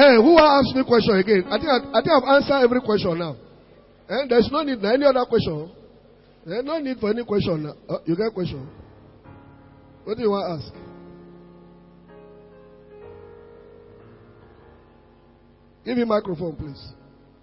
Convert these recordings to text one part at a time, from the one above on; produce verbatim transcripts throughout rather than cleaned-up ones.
Okay, who will ask me question again? I think I, I think I've answered every question now. And there's no need for any other question. There's no need for any question now. Oh, you get a question? What do you want to ask? Give me a microphone, please.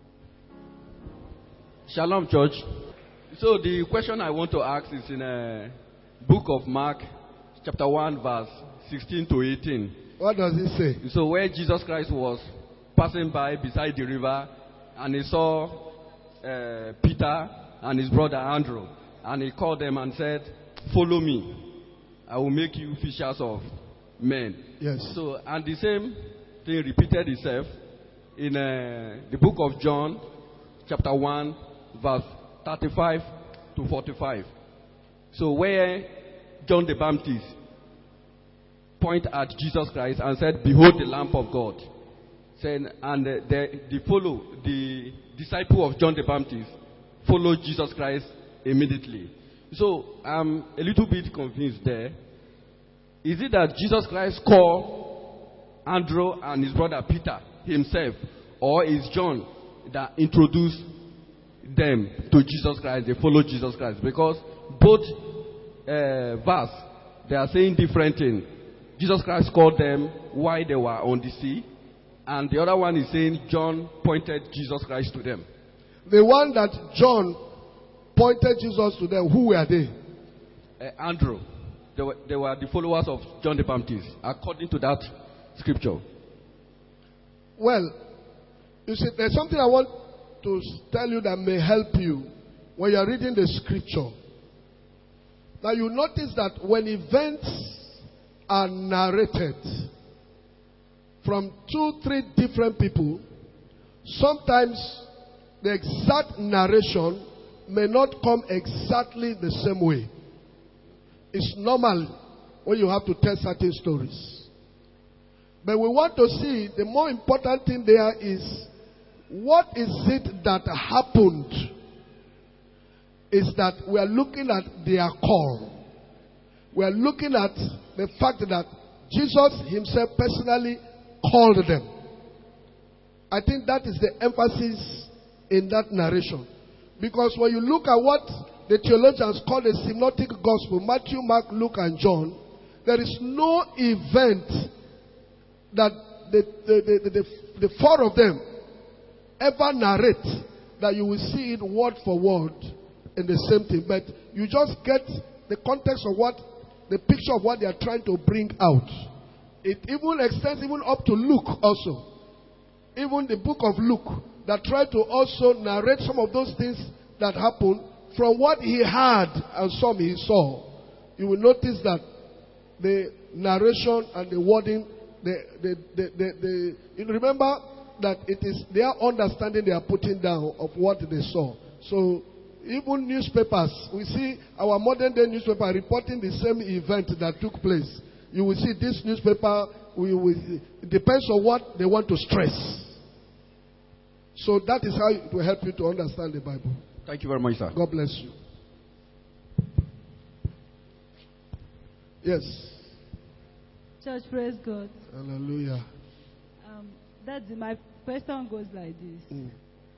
Shalom, church. So the question I want to ask is in a book of Mark, chapter one, verse sixteen to eighteen. What does it say? So where Jesus Christ was passing by beside the river, and he saw uh, Peter and his brother Andrew, and he called them and said, "Follow me. I will make you fishers of men." Yes. So, and the same thing repeated itself in uh, the book of John, chapter one, verse thirty-five to forty-five. So where John the Baptist pointed at Jesus Christ and said, "Behold the Lamb of God." Saying, and the, the, the follow, the disciple of John the Baptist followed Jesus Christ immediately. So I'm a little bit confused there. Is it that Jesus Christ called Andrew and his brother Peter himself, or is John that introduced them to Jesus Christ? They follow Jesus Christ, because both uh, verse they are saying different things. Jesus Christ called them while they were on the sea, and the other one is saying John pointed Jesus Christ to them. The one that John pointed Jesus to them, who were they? Uh, Andrew. They were, they were the followers of John the Baptist, according to that scripture. Well, you see, there's something I want to tell you that may help you when you're reading the scripture. Now you notice that when events are narrated from two, three different people, sometimes the exact narration may not come exactly the same way. It's normal when you have to tell certain stories. But we want to see, the more important thing there is, what is it that happened? Is that we are looking at their call. We are looking at the fact that Jesus himself personally called them. I think that is the emphasis in that narration. Because when you look at what the theologians call the synoptic gospel, Matthew, Mark, Luke, and John, there is no event that the, the, the, the, the four of them ever narrate that you will see it word for word in the same thing. But you just get the context of what, the picture of what they are trying to bring out. It even extends even up to Luke also. Even the book of Luke that tried to also narrate some of those things that happened from what he had and some he saw. You will notice that the narration and the wording, the, the, the, the, the, you remember that it is their understanding they are putting down of what they saw. So even newspapers, we see our modern day newspaper reporting the same event that took place. You will see this newspaper, we will, it depends on what they want to stress. So that is how it will help you to understand the Bible. Thank you very much, sir. God bless you. Yes. Church, praise God. Hallelujah. Um, that's my question goes like this. Mm.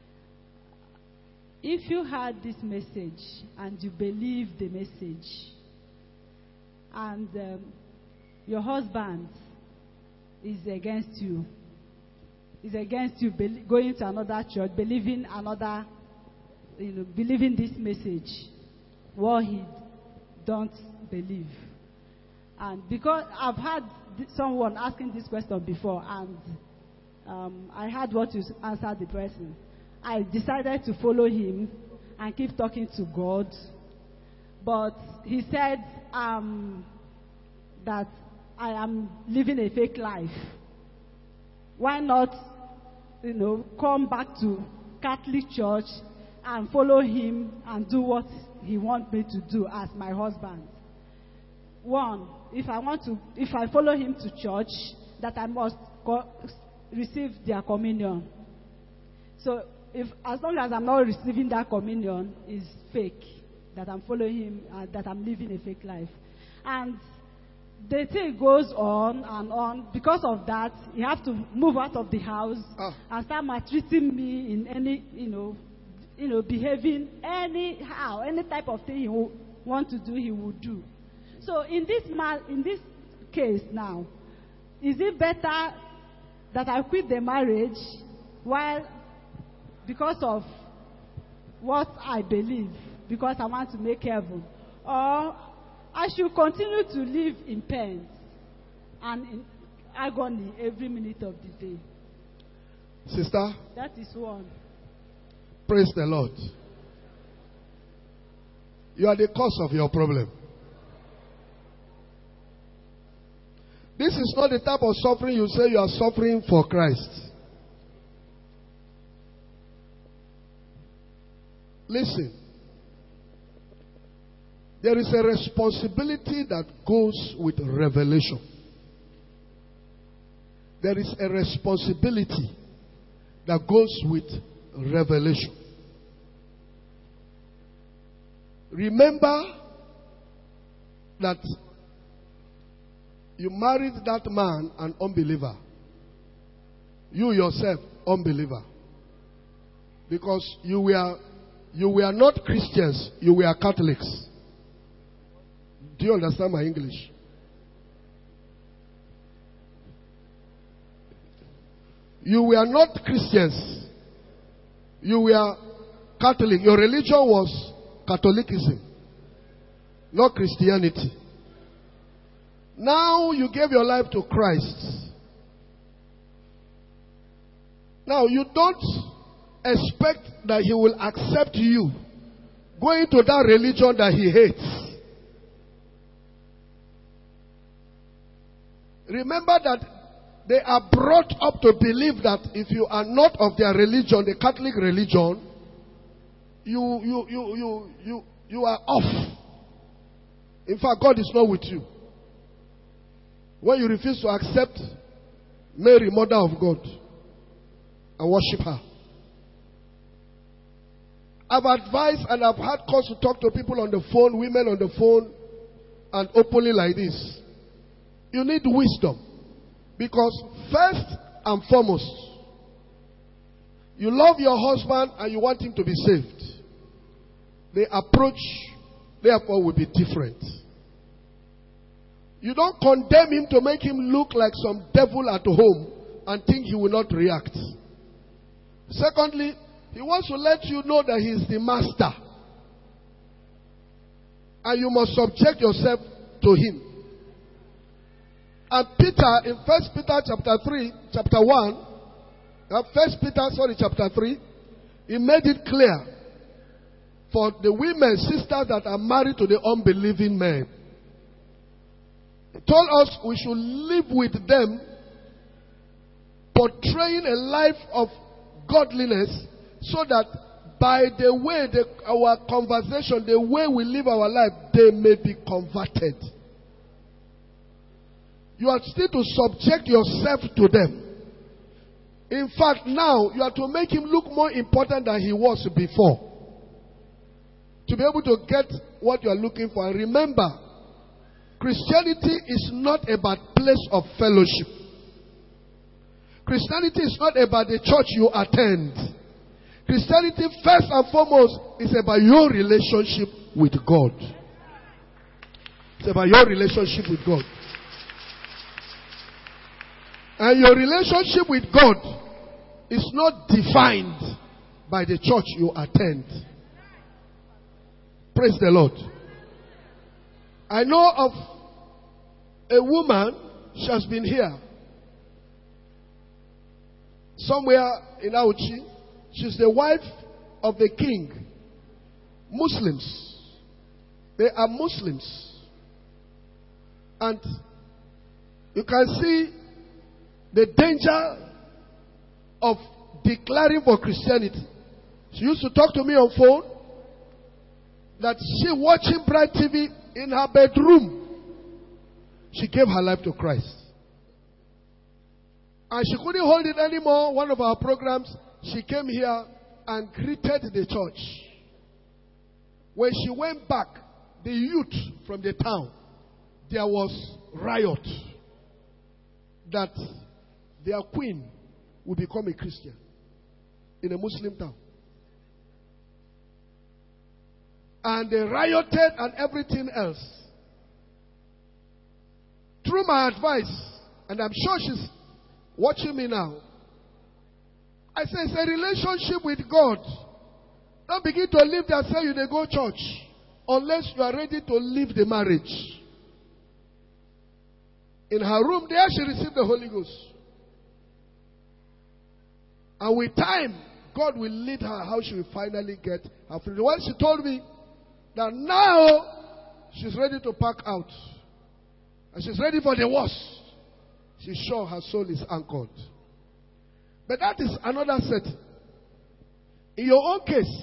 If you had this message and you believe the message, and um, your husband is against you, is against you be- going to another church, believing another, you know, believing this message, what he don't believe. And because I've had th- someone asking this question before, and um, I heard what you answered the person. I decided to follow him and keep talking to God. But he said um, that I am living a fake life. Why not, you know, come back to Catholic Church and follow him and do what he wants me to do as my husband? One, if I want to, if I follow him to church, that I must co- receive their communion. So, if as long as I'm not receiving that communion, is fake. That I'm following him, uh, that I'm living a fake life. And the thing goes on and on. Because of that, he have to move out of the house Ah. and start maltreating me in any, you know, you know, behaving anyhow, any type of thing he will want to do, he will do. So in this ma- in this case now, is it better that I quit the marriage while, because of what I believe, because I want to make heaven, or I should continue to live in pain and in agony every minute of the day? Sister, That is one. praise the Lord. You are the cause of your problem. This is not the type of suffering you say you are suffering for Christ. Listen. There is a responsibility that goes with revelation. There is a responsibility that goes with revelation. Remember that you married that man, an unbeliever. You yourself, unbeliever. Because you were, you were not Christians, you were Catholics. Do you understand my English? You were not Christians. You were Catholic. Your religion was Catholicism, not Christianity. Now you gave your life to Christ. Now you don't expect that he will accept you going to that religion that he hates. Remember that they are brought up to believe that if you are not of their religion, the Catholic religion, you you you you you, you are off. In fact, God is not with you. When you refuse to accept Mary, Mother of God, and worship her. I've advised and I've had cause to talk to people on the phone, women on the phone, and openly like this. You need wisdom. Because first and foremost, you love your husband and you want him to be saved. The approach, therefore, will be different. You don't condemn him to make him look like some devil at home and think he will not react. Secondly, he wants to let you know that he is the master. And you must subject yourself to him. And Peter, in First Peter chapter three, chapter one, uh, First Peter, sorry, chapter three, he made it clear for the women, sisters that are married to the unbelieving men. He told us we should live with them, portraying a life of godliness, so that by the way the, our conversation, the way we live our life, they may be converted. You are still to subject yourself to them. In fact, now you are to make him look more important than he was before. To be able to get what you are looking for. And remember, Christianity is not about place of fellowship. Christianity is not about the church you attend. Christianity, first and foremost, is about your relationship with God. It's about your relationship with God. And your relationship with God is not defined by the church you attend. Praise the Lord. I know of a woman, she has been here. Somewhere in Auchi. She's the wife of the king. Muslims. They are Muslims. And you can see the danger of declaring for Christianity. She used to talk to me on phone that she watching Bright T V in her bedroom. She gave her life to Christ. And she couldn't hold it anymore. One of our programs, she came here and greeted the church. When she went back, the youth from the town, there was riot that their queen will become a Christian in a Muslim town. And they rioted and everything else. Through my advice, and I'm sure she's watching me now, I say it's a relationship with God. Don't begin to live there and say you they go church unless you are ready to leave the marriage. In her room there, she received the Holy Ghost. And with time, God will lead her how she will finally get her freedom. Once she told me that now she's ready to pack out. And she's ready for the worst. She's sure her soul is anchored. But that is another setting. In your own case,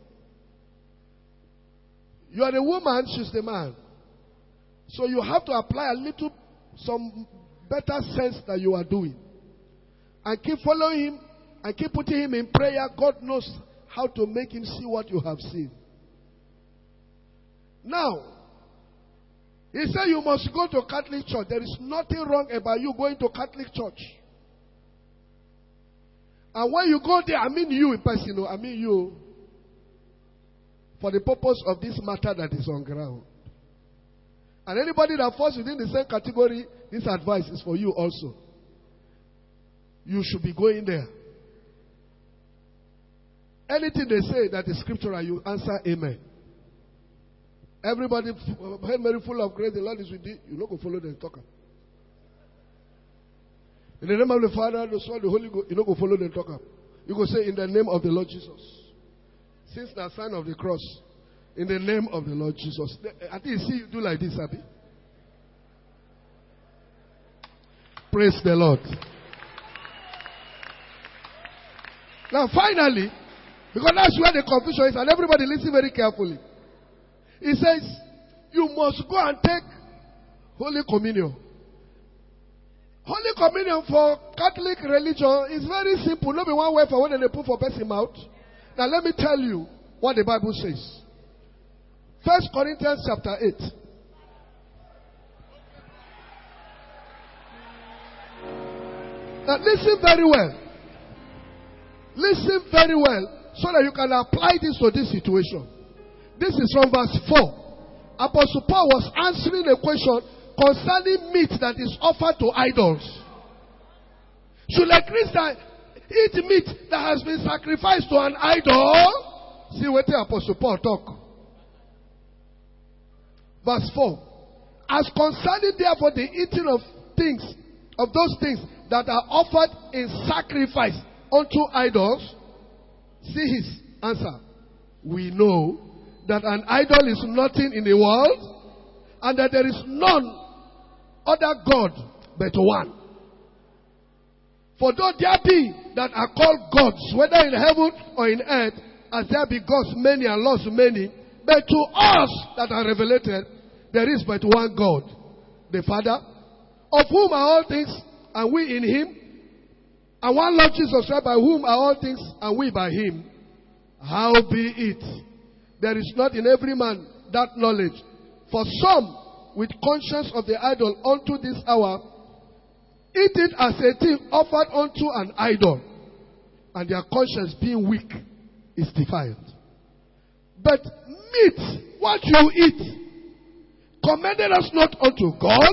you are the woman, she's the man. So you have to apply a little, some better sense that you are doing. And keep following him and keep putting him in prayer. God knows how to make him see what you have seen. Now, he said you must go to Catholic church. There is nothing wrong about you going to Catholic church. And when you go there, I mean you in person, I mean you, for the purpose of this matter that is on ground. And anybody that falls within the same category, this advice is for you also. You should be going there. Anything they say that is scriptural, you answer amen. Everybody, Hail Mary, full of grace, the Lord is with thee. You don't go follow them talk. In the name of the Father, the Son, the Holy Ghost, you don't go follow them talk. You go say in the name of the Lord Jesus. Since the sign of the cross, in the name of the Lord Jesus. I think you see you do like this, Abby. Praise the Lord. Now finally, because that's where the confusion is, and everybody listen very carefully. He says, you must go and take Holy Communion. Holy Communion for Catholic religion is very simple. Not be one way for when they put for person mouth. Now let me tell you what the Bible says. First Corinthians chapter eight. Now listen very well. Listen very well so that you can apply this to this situation. This is from verse four. Apostle Paul was answering a question concerning meat that is offered to idols. Should a Christian eat meat that has been sacrificed to an idol? See what the Apostle Paul talk. Verse four. As concerning therefore the eating of things, of those things that are offered in sacrifice unto idols, see his answer. We know that an idol is nothing in the world, and that there is none other God but one. For though there be that are called gods, whether in heaven or in earth, as there be gods many and lords many, but to us that are revelated, there is but one God, the Father, of whom are all things, and we in him, and one Lord Jesus Christ, by whom are all things, and we by him. How be it? There is not in every man that knowledge. For some, with conscience of the idol unto this hour, eat it as a thing offered unto an idol, and their conscience being weak is defiled. But meat, what you eat, commended us not unto God?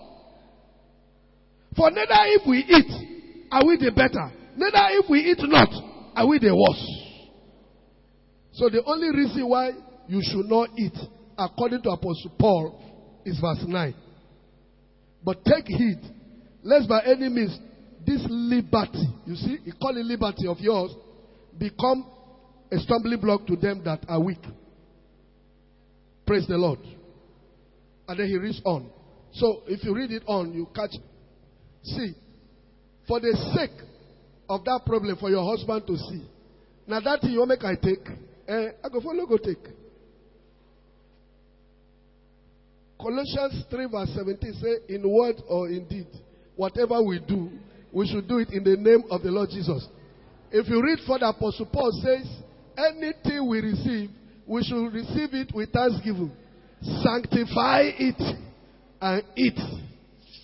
For neither if we eat, are we the better, neither if we eat not, are we the worse. So the only reason why you should not eat, according to Apostle Paul, is verse nine. But take heed, lest by any means this liberty, you see, he called it liberty of yours, become a stumbling block to them that are weak. Praise the Lord. And then he reads on. So if you read it on, you catch. See, for the sake of that problem for your husband to see, now that thing you make I take, eh, I go follow, go take. Colossians three verse seventeen say, in word or in deed, whatever we do, we should do it in the name of the Lord Jesus. If you read further, Apostle Paul says, anything we receive, we should receive it with thanksgiving. Sanctify it and eat.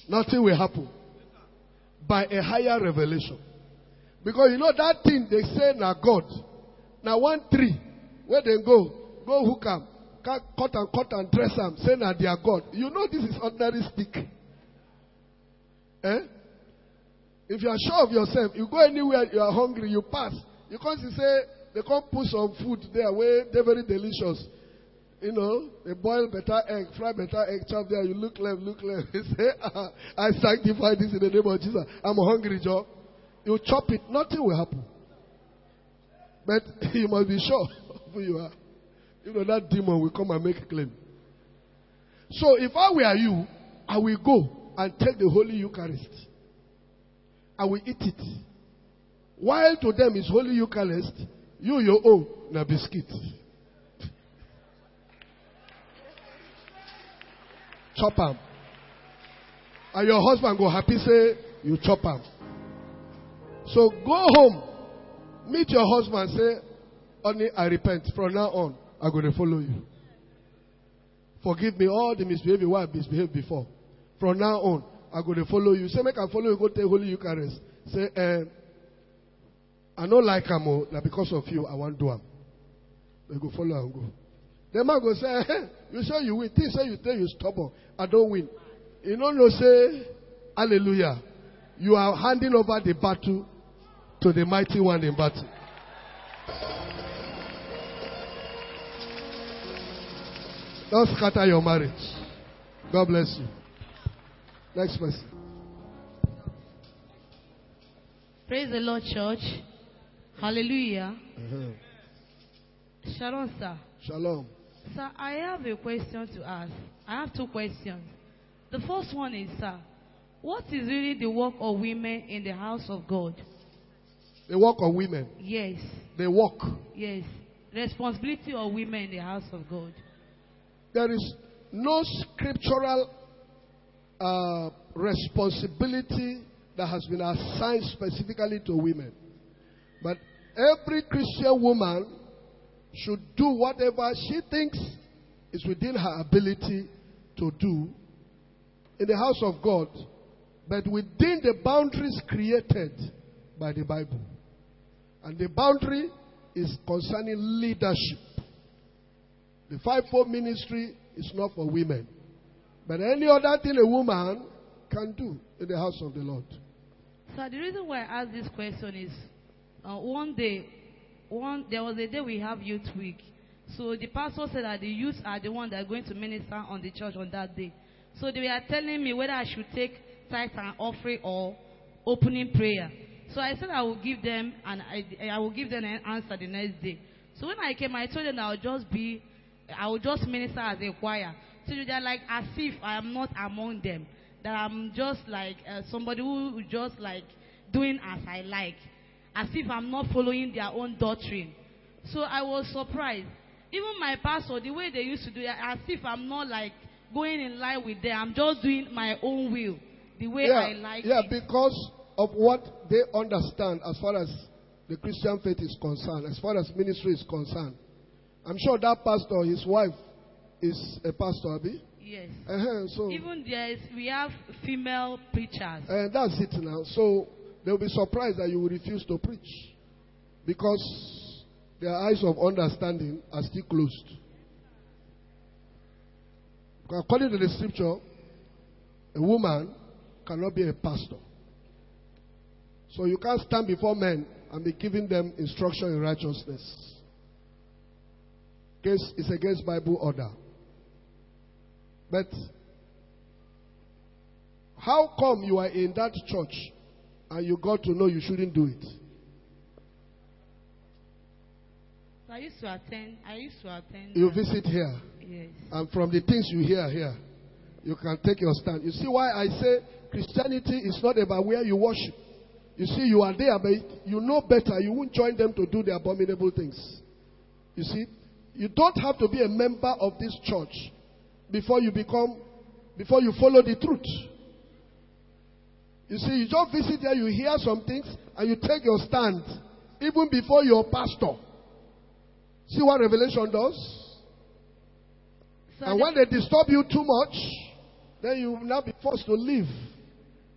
nothing will happen. By a higher revelation. Because you know that thing they say now God. Now one tree, where they go, go hook am, cut and cut and dress them, say now they are God. You know this is ordinary stick. Eh? If you are sure of yourself, you go anywhere you are hungry, you pass. You can't say they can't put some food there where they're very delicious. You know, they boil better egg, fry better egg, chop there, you look left, look left. You say, ah, I sanctify this in the name of Jesus. I'm hungry, Joe. You chop it, nothing will happen. But you must be sure of who you are. You know, that demon will come and make a claim. So if I were you, I will go and take the Holy Eucharist. I will eat it. While to them is Holy Eucharist, you your own, na biscuit. Chop am. And your husband go happy say, you chop am. So go home, meet your husband, say, honey, I repent. From now on, I'm going to follow you. Forgive me all the misbehavior why I misbehaved before. From now on, I'm going to follow you. Say, make I follow you, go take Holy Eucharist. Say, eh, I don't like am, that because of you, I want to do am. They go follow and go. The man go say, eh, you say you win. Things say you tell you stubborn. I don't win. You don't know, say, hallelujah. You are handing over the battle to the mighty one in battle. Don't scatter your marriage. God bless you. Next person. Praise the Lord, church. Hallelujah. Uh-huh. Shalom, sir. Shalom. Sir, I have a question to ask. I have two questions. The first one is, sir, what is really the work of women in the house of God? The work of women? Yes. The work? Yes. Responsibility of women in the house of God. There is no scriptural uh, responsibility that has been assigned specifically to women. But every Christian woman should do whatever she thinks is within her ability to do in the house of God, but within the boundaries created by the Bible. And the boundary is concerning leadership. The fivefold ministry is not for women. But any other thing a woman can do in the house of the Lord. So the reason why I ask this question is, uh, one day, one there was a day we have youth week. So the pastor said that the youth are the ones that are going to minister on the church on that day. So they were telling me whether I should take tithe and offering or opening prayer. So I said I will give them and I, I will give them an answer the next day. So when I came, I told them that I would just be, I will just minister as a choir. So they're like as if I am not among them. That I'm just like uh, somebody who just like doing as I like. As if I'm not following their own doctrine. So I was surprised. Even my pastor, the way they used to do it, as if I'm not like going in line with them. I'm just doing my own will. The way yeah, I like yeah, it. Yeah, because of what they understand as far as the Christian faith is concerned, as far as ministry is concerned. I'm sure that pastor, his wife, is a pastor, Abi? Yes. Uh-huh, so, even there is, we have female preachers. Uh, that's it now. So they'll be surprised that you will refuse to preach. Because their eyes of understanding are still closed. According to the scripture, a woman cannot be a pastor. So you can't stand before men and be giving them instruction in righteousness. Because it's against Bible order. But how come you are in that church and you got to know you shouldn't do it? I used to attend. I used to attend. You visit here. Yes. And from the things you hear here, you can take your stand. You see why I say Christianity is not about where you worship. You see, you are there, but you know better. You won't join them to do the abominable things. You see, you don't have to be a member of this church before you become, before you follow the truth. You see, you just visit there, you hear some things, and you take your stand, even before your pastor. See what Revelation does? So And when they disturb you too much, then you will now be forced to leave.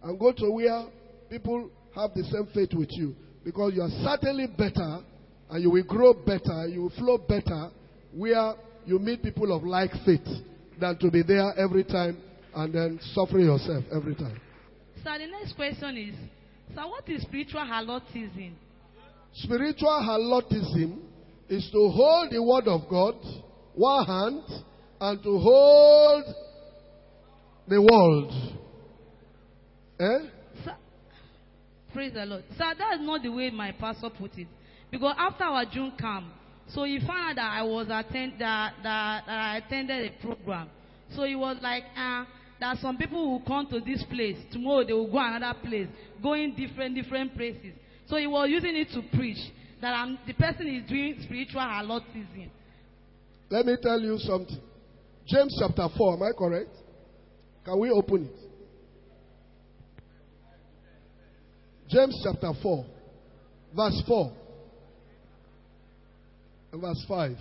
and go to where people have the same faith with you. Because you are certainly better, and you will grow better, you will flow better, where you meet people of like faith, than to be there every time and then suffering yourself every time. Sir, the next question is, sir, what is spiritual halottism? Spiritual halottism is to hold the word of God, one hand, and to hold the world. Eh? Sir, praise the Lord. Sir, that's not the way my pastor put it. Because after our June camp, so he found out that I was attend that, that, that I attended a program. So he was like, ah, uh, there are some people who come to this place. Tomorrow they will go another place, going different different places. So he was using it to preach that I'm, the person is doing spiritual halottism. Let me tell you something. James chapter four, am I correct? Can we open it? James chapter four, verse four, and verse five.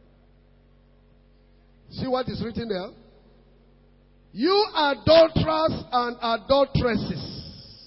See what is written there? You adulterers and adulteresses,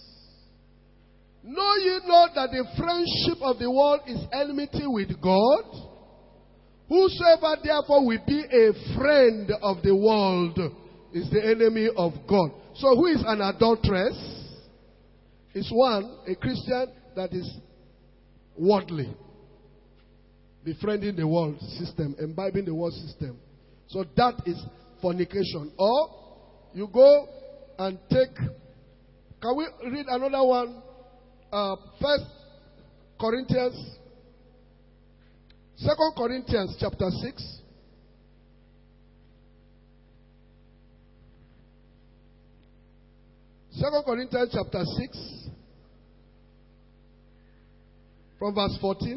know ye not that the friendship of the world is enmity with God? Whosoever therefore will be a friend of the world is the enemy of God. So who is an adulteress? Is one, a Christian that is worldly, befriending the world system, imbibing the world system. So that is fornication. Or you go and take, can we read another one? Uh, First Corinthians, Second Corinthians chapter six. Second Corinthians chapter six, from verse fourteen.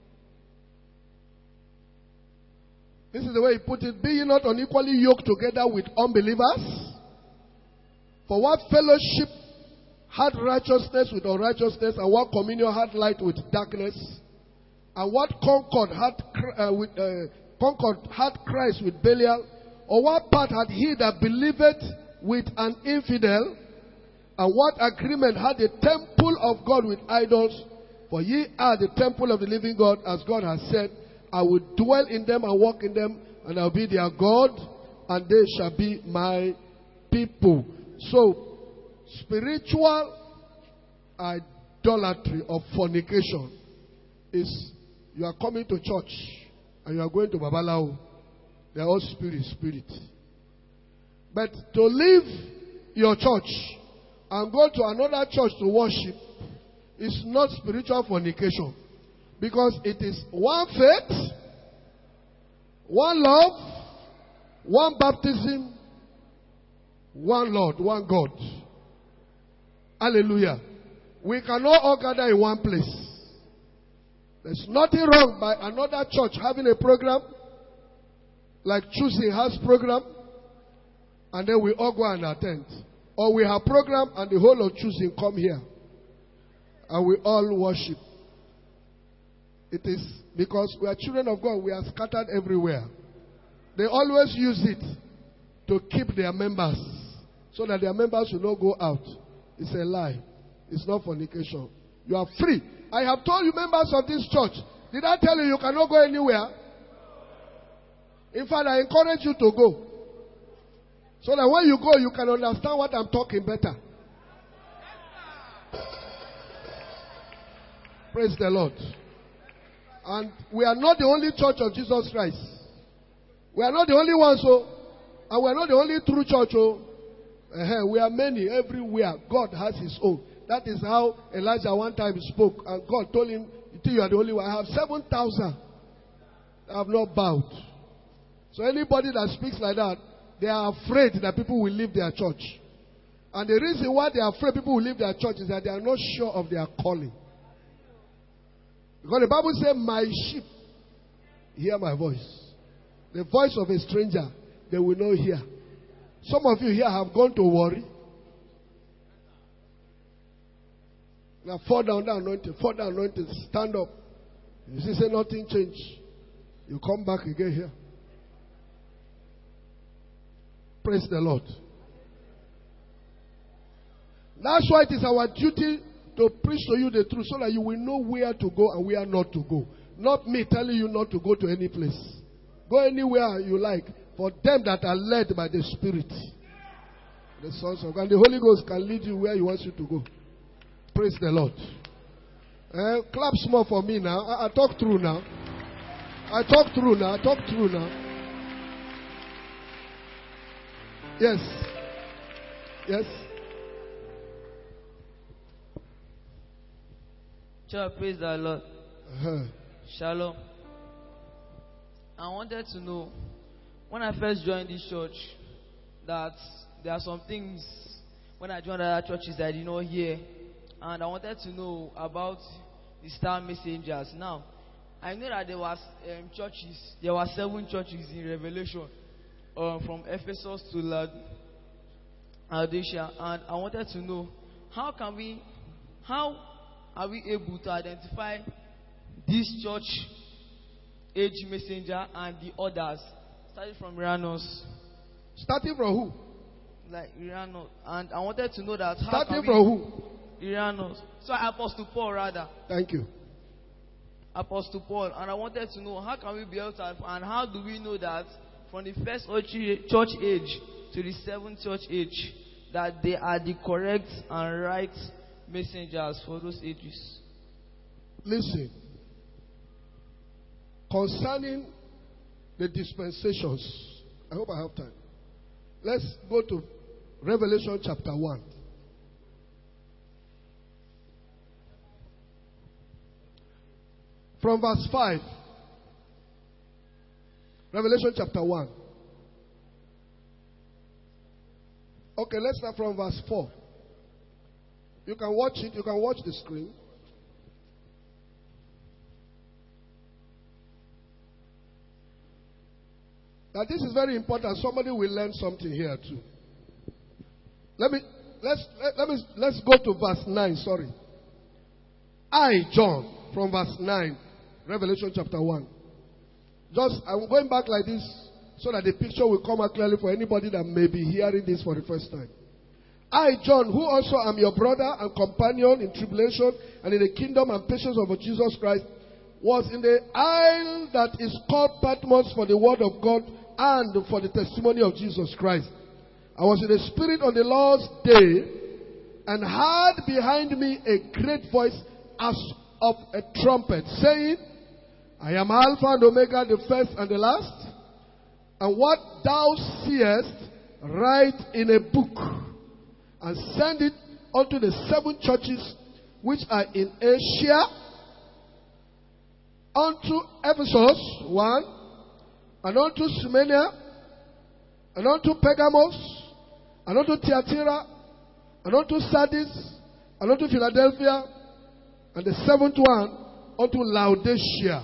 This is the way he put it. Be ye not unequally yoked together with unbelievers? For what fellowship had righteousness with unrighteousness, and what communion had light with darkness? And what concord had uh, with uh, concord had Christ with Belial? Or what part had he that believeth with an infidel? And what agreement had the temple of God with idols? For ye are the temple of the living God, as God has said, I will dwell in them and walk in them, and I will be their God, and they shall be my people. So, spiritual idolatry or fornication is you are coming to church and you are going to Babalao. They are all spirit, spirit. But to leave your church and go to another church to worship is not spiritual fornication. Because it is one faith, one love, one baptism, one Lord, one God. Hallelujah. We cannot all gather in one place. There's nothing wrong by another church having a program, like Choosing has program, and then we all go and attend. Or we have program and the whole of Choosing come here, and we all worship. It is because we are children of God, we are scattered everywhere. They always use it to keep their members, so that their members will not go out. It's a lie. It's not fornication. You are free. I have told you, members of this church, did I tell you you cannot go anywhere? In fact, I encourage you to go. So that when you go, you can understand what I'm talking better. Praise the Lord. And we are not the only church of Jesus Christ. We are not the only ones, so, and we are not the only true church. Oh. Uh-huh. We are many everywhere. God has His own. That is how Elijah one time spoke, and God told him, "You think you are the only one? I have seven thousand that have not bowed." So anybody that speaks like that, they are afraid that people will leave their church. And the reason why they are afraid people will leave their church is that they are not sure of their calling. Because the Bible says, "My sheep hear my voice. The voice of a stranger they will not hear." Some of you here have gone to worry. Now fall down, down, anointing, fall down, anointing, stand up. You see, say nothing changed. You come back again here. Praise the Lord. That's why it is our duty to preach to you the truth so that you will know where to go and where not to go. Not me telling you not to go to any place. Go anywhere you like. For them that are led by the Spirit. The sons of God. And the Holy Ghost can lead you where He wants you to go. Praise the Lord. Uh, clap small for me now. I, I talk through now. I talk through now. I talk through now. Yes. Yes. Church, praise the Lord. Uh-huh. Shalom. I wanted to know, when I first joined this church, that there are some things when I joined other churches that I did not hear. And I wanted to know about the star messengers. Now, I know that there was um, churches, there were seven churches in Revelation, um, from Ephesus to Laodicea. And I wanted to know, how can we, how are we able to identify this church age messenger and the others, starting from Uranus? Starting from who? Like Uranus. And I wanted to know that. How Starting can from we, who? Uranus. So Apostle Paul, rather. Thank you. Apostle Paul. And I wanted to know, how can we be able to, and how do we know that from the first church age to the seventh church age, that they are the correct and right messengers for those ages? Listen. Concerning the dispensations, I hope I have time. Let's go to Revelation chapter one. From verse five. Revelation chapter one. Okay, let's start from verse four. You can watch it, you can watch the screen. Now this is very important. Somebody will learn something here too. Let me let's let, let me let's go to verse nine, sorry. I, John, from verse nine, Revelation chapter one. Just I'm going back like this so that the picture will come out clearly for anybody that may be hearing this for the first time. I, John, who also am your brother and companion in tribulation and in the kingdom and patience of Jesus Christ, was in the isle that is called Patmos for the word of God and for the testimony of Jesus Christ. I was in the Spirit on the Lord's day and heard behind me a great voice as of a trumpet saying, I am Alpha and Omega, the first and the last. And what thou seest, write in a book and send it unto the seven churches which are in Asia, unto Ephesus, one, and unto Smyrna, and unto Pergamos, and unto Thyatira, and unto Sardis, and unto Philadelphia, and the seventh one unto Laodicea.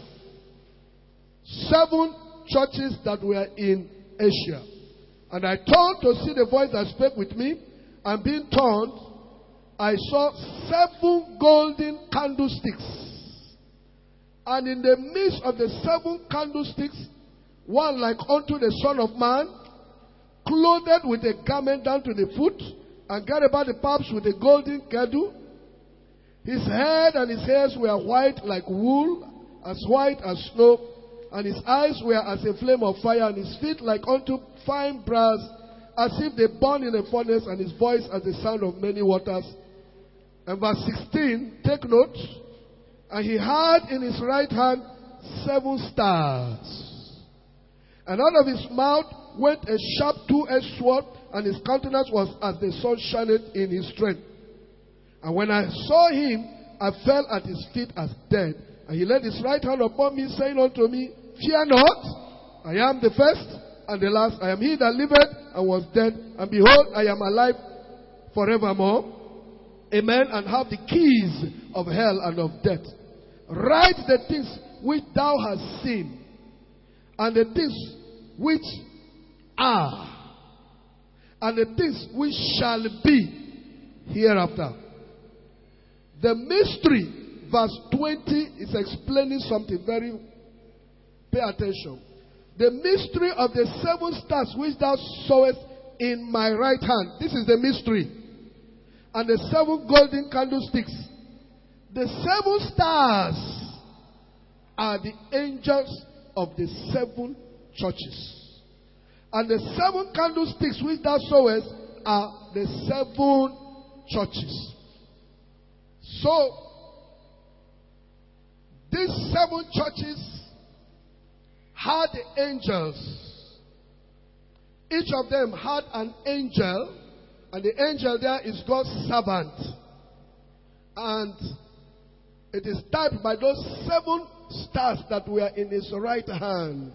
Seven churches that were in Asia. And I turned to see the voice that spake with me, and being turned, I saw seven golden candlesticks. And in the midst of the seven candlesticks, one like unto the Son of Man, clothed with a garment down to the foot, and girt about the paps with a golden girdle. His head and his hairs were white like wool, as white as snow, and his eyes were as a flame of fire, and his feet like unto fine brass, as if they burn in a furnace, and his voice as the sound of many waters. And verse sixteen, take note. And he had in his right hand seven stars. And out of his mouth went a sharp two-edged sword, and his countenance was as the sun shineth in his strength. And when I saw him, I fell at his feet as dead. And he laid his right hand upon me, saying unto me, fear not, I am the first and the last. I am he that liveth and was dead, and behold, I am alive forevermore. Amen. And have the keys of hell and of death. Write the things which thou hast seen, and the things which are, and the things which shall be hereafter. The mystery, verse twenty, is explaining something very, pay attention. The mystery of the seven stars which thou sawest in my right hand. This is the mystery. and the seven golden candlesticks. The seven stars are the angels of the seven churches. And the seven candlesticks which thou sawest are the seven churches. So, these seven churches had angels. Each of them had an angel, and the angel there is God's servant. And it is typed by those seven stars that were in his right hand.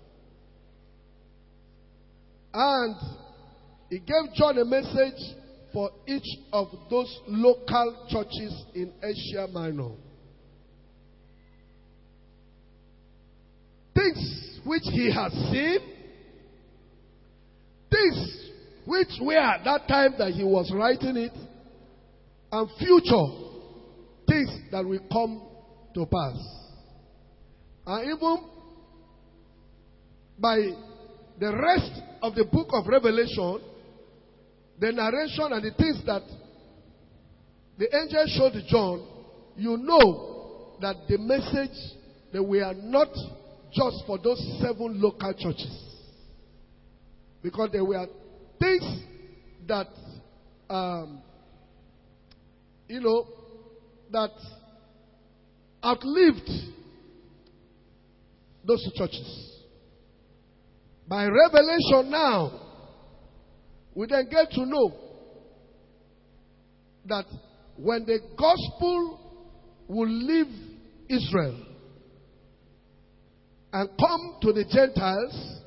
And he gave John a message for each of those local churches in Asia Minor. Things which he has seen, things which were at that time that he was writing it, and future things that will come to pass. And even by the rest of the book of Revelation, the narration and the things that the angel showed John, you know that the message, they were not just for those seven local churches. Because there were things that, um, you know, that outlived those churches. By revelation now, we then get to know that when the gospel will leave Israel and come to the Gentiles,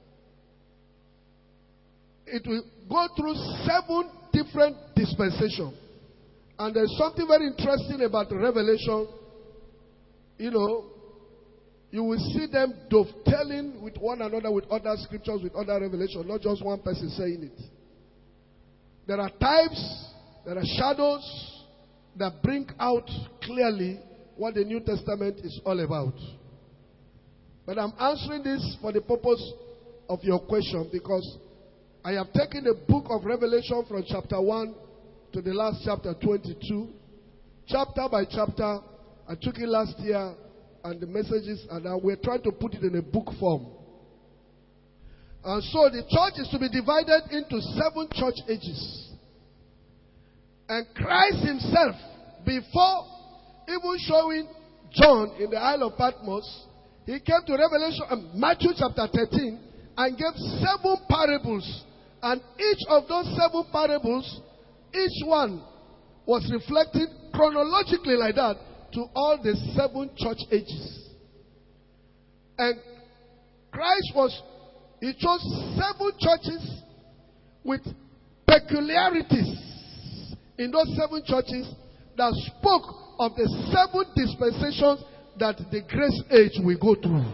it will go through seven different dispensations. And there's something very interesting about the Revelation. You know, you will see them dovetailing with one another, with other scriptures, with other revelations, not just one person saying it. There are types, there are shadows that bring out clearly what the New Testament is all about. But I'm answering this for the purpose of your question, because I have taken the book of Revelation from chapter one to the last chapter twenty-two, chapter by chapter. I took it last year, and the messages are now, we're trying to put it in a book form. And so the church is to be divided into seven church ages. And Christ himself, before even showing John in the Isle of Patmos, he came to Revelation, um, Matthew chapter thirteen, and gave seven parables. And each of those seven parables, each one was reflected chronologically like that to all the seven church ages. And Christ was, he chose seven churches with peculiarities in those seven churches that spoke of the seven dispensations that the grace age will go through.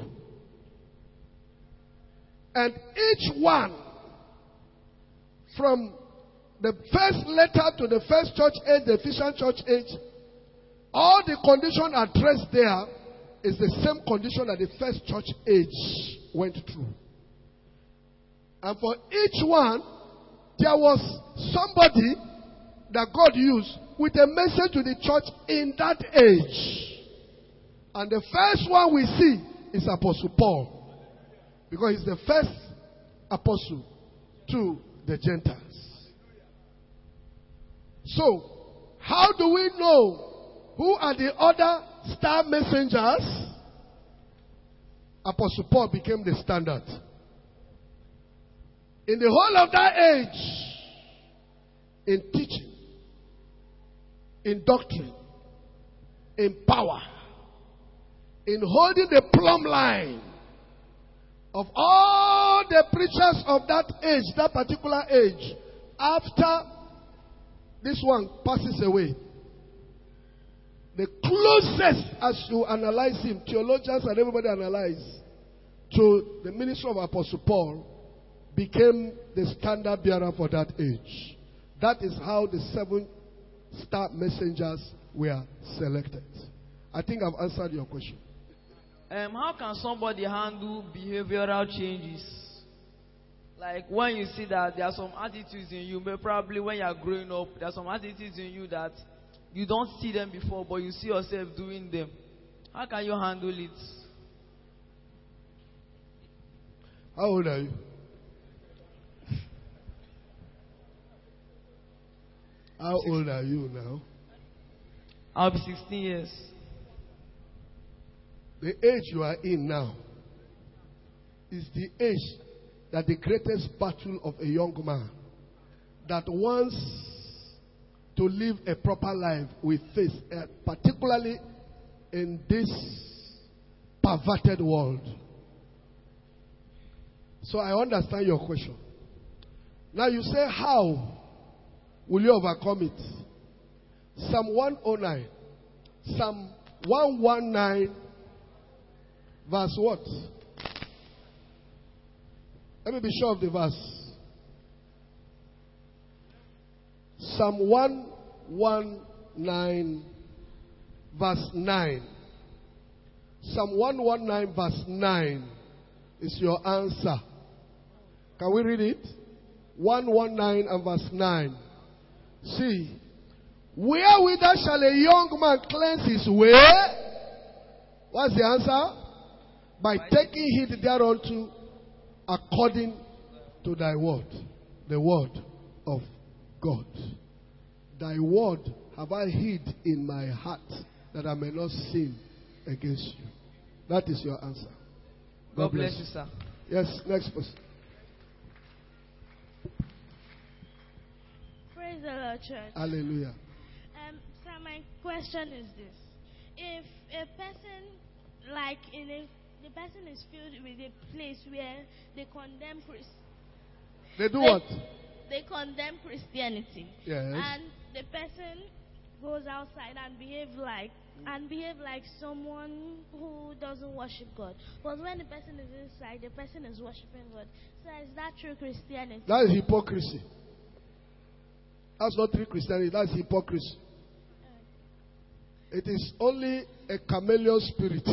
And each one, from the first letter to the first church age, the Ephesian church age, all the condition addressed there is the same condition that the first church age went through. And for each one, there was somebody that God used with a message to the church in that age. And the first one we see is Apostle Paul, because he's the first apostle to the Gentiles. So, how do we know who are the other star messengers? Apostle Paul became the standard. In the whole of that age, in teaching, in doctrine, in power, in holding the plumb line of all the preachers of that age, that particular age, after this one passes away, the closest, as you analyze him, theologians and everybody analyze, to the ministry of Apostle Paul, became the standard bearer for that age. That is how the seven star messengers were selected. I think I've answered your question. Um, how can somebody handle behavioral changes? Like when you see that there are some attitudes in you, but probably when you are growing up, there are some attitudes in you that you don't see them before, but you see yourself doing them. How can you handle it? How old are you? How old are you now? I'll be sixteen years. The age you are in now is the age that the greatest battle of a young man that wants to live a proper life will face, uh, particularly in this perverted world. So I understand your question. Now you say, how will you overcome it? Psalm one oh nine. Psalm one nineteen, verse what? Let me be sure of the verse. Psalm one nineteen, verse nine. Psalm one nineteen, verse nine is your answer. Can we read it? one nineteen and verse nine. See, wherewithal shall a young man cleanse his way? What's the answer? By taking heed thereunto according to thy word, the word of God. Thy word have I hid in my heart that I may not sin against you. That is your answer. God, God bless you, sir. Yes, next person. Praise the Lord, church. Hallelujah. Um, so my question is this: if a person, like in a, the person is filled with a place where they condemn Christ, They do they, what? They condemn Christianity, Yes. and the person goes outside and behave like and behave like someone who doesn't worship God. But when the person is inside, the person is worshiping God. So is that true Christianity? That is hypocrisy. That's not true Christianity, that's hypocrisy. It is only a chameleon spirit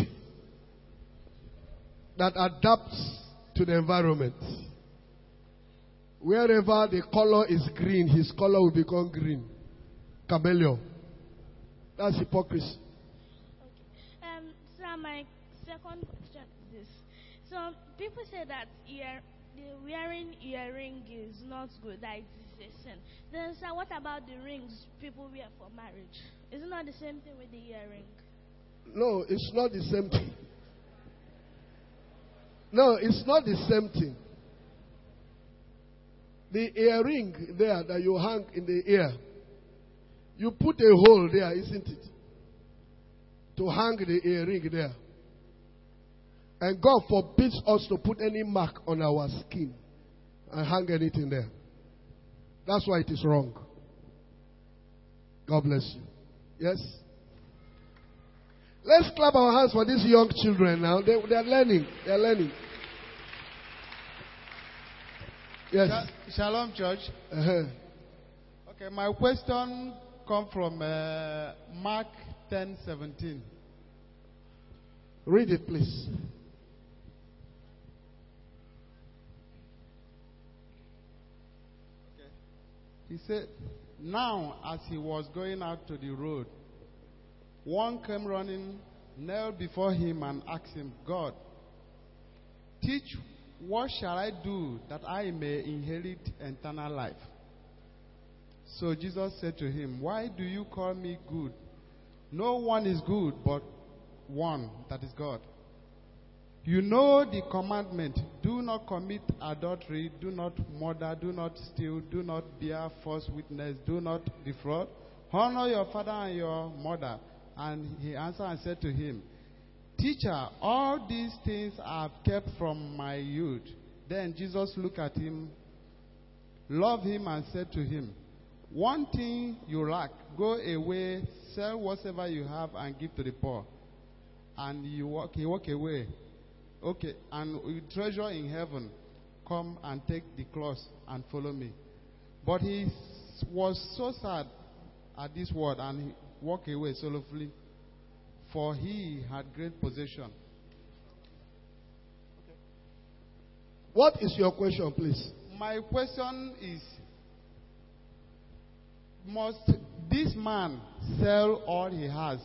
that adapts to the environment. Wherever the color is green, his color will become green. Chameleon. That's hypocrisy. Okay. Um, so my second question is this. So people say that ear, the wearing earring is not good, that it is a sin. Then, sir, what about the rings people wear for marriage? Is it not the same thing with the earring? No, it's not the same thing. No, it's not the same thing. The earring there that you hang in the ear, you put a hole there, isn't it? To hang the earring there. And God forbids us to put any mark on our skin and hang anything there. That's why it is wrong. God bless you. Yes? Let's clap our hands for these young children now. They, they are learning. They are learning. Yes. Shalom, church. Uh-huh. Okay, my question comes from uh, Mark ten seventeen. Read it, please. Okay. He said, now as he was going out to the road, one came running, knelt before him and asked him, God, teach, what shall I do that I may inherit eternal life? So Jesus said to him, why do you call me good? No one is good but one, that is God. You know the commandment, do not commit adultery, do not murder, do not steal, do not bear false witness, do not defraud. Honor your father and your mother. And he answered and said to him, Teacher, all these things I have kept from my youth. Then Jesus looked at him, loved him, and said to him, one thing you lack, go away, sell whatever you have, and give to the poor. And you walk, he walked away. Okay, and with treasure in heaven, come and take the cloth and follow me. But he was so sad at this word, and he walked away sorrowfully, for he had great possession. What is your question, please? My question is, must this man sell all he has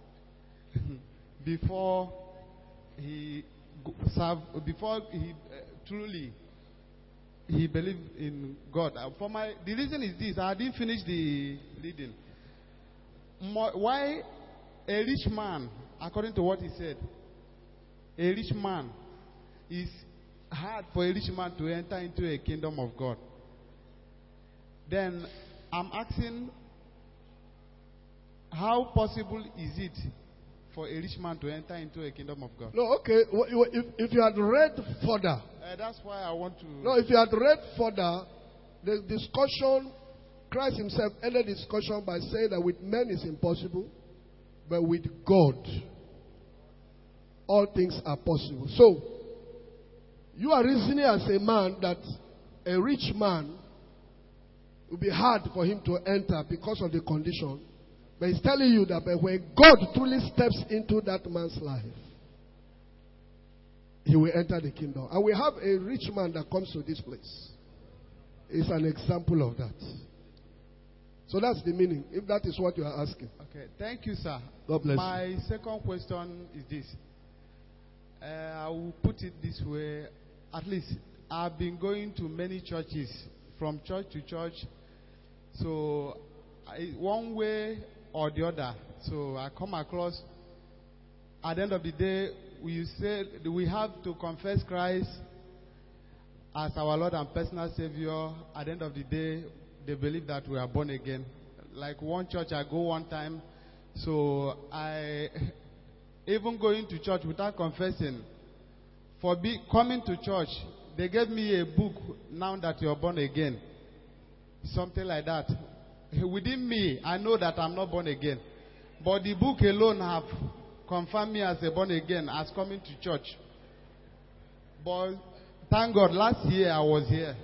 before he go- serve, before he uh, truly he believe in God? Uh, For my, the reason is this: I didn't finish the reading. Mo- Why a rich man, according to what he said, a rich man is hard for a rich man to enter into a kingdom of God. Then I'm asking, how possible is it for a rich man to enter into a kingdom of God? No, okay. Wh- you- If, if you had read further, Uh, that's why I want to. no, if you had read further, the discussion, Christ himself ended the discussion by saying that with men it's impossible, but with God, all things are possible. So, you are reasoning as a man that a rich man will be hard for him to enter because of the condition. But he's telling you that when God truly steps into that man's life, he will enter the kingdom. And we have a rich man that comes to this place. It's an example of that. So that's the meaning, if that is what you are asking. Okay, thank you, sir. God bless My you. second question is this. Uh, I will put it this way. At least I've been going to many churches, from church to church. So I, one way or the other. So I come across, at the end of the day, we say we have to confess Christ as our Lord and personal Savior. At the end of the day, they believe that we are born again. Like one church I go one time, so I, even going to church without confessing, for be, coming to church, they gave me a book, Now That You're Born Again. Something like that. Within me, I know that I'm not born again. But the book alone have confirmed me as a born again, as coming to church. But thank God, last year I was here.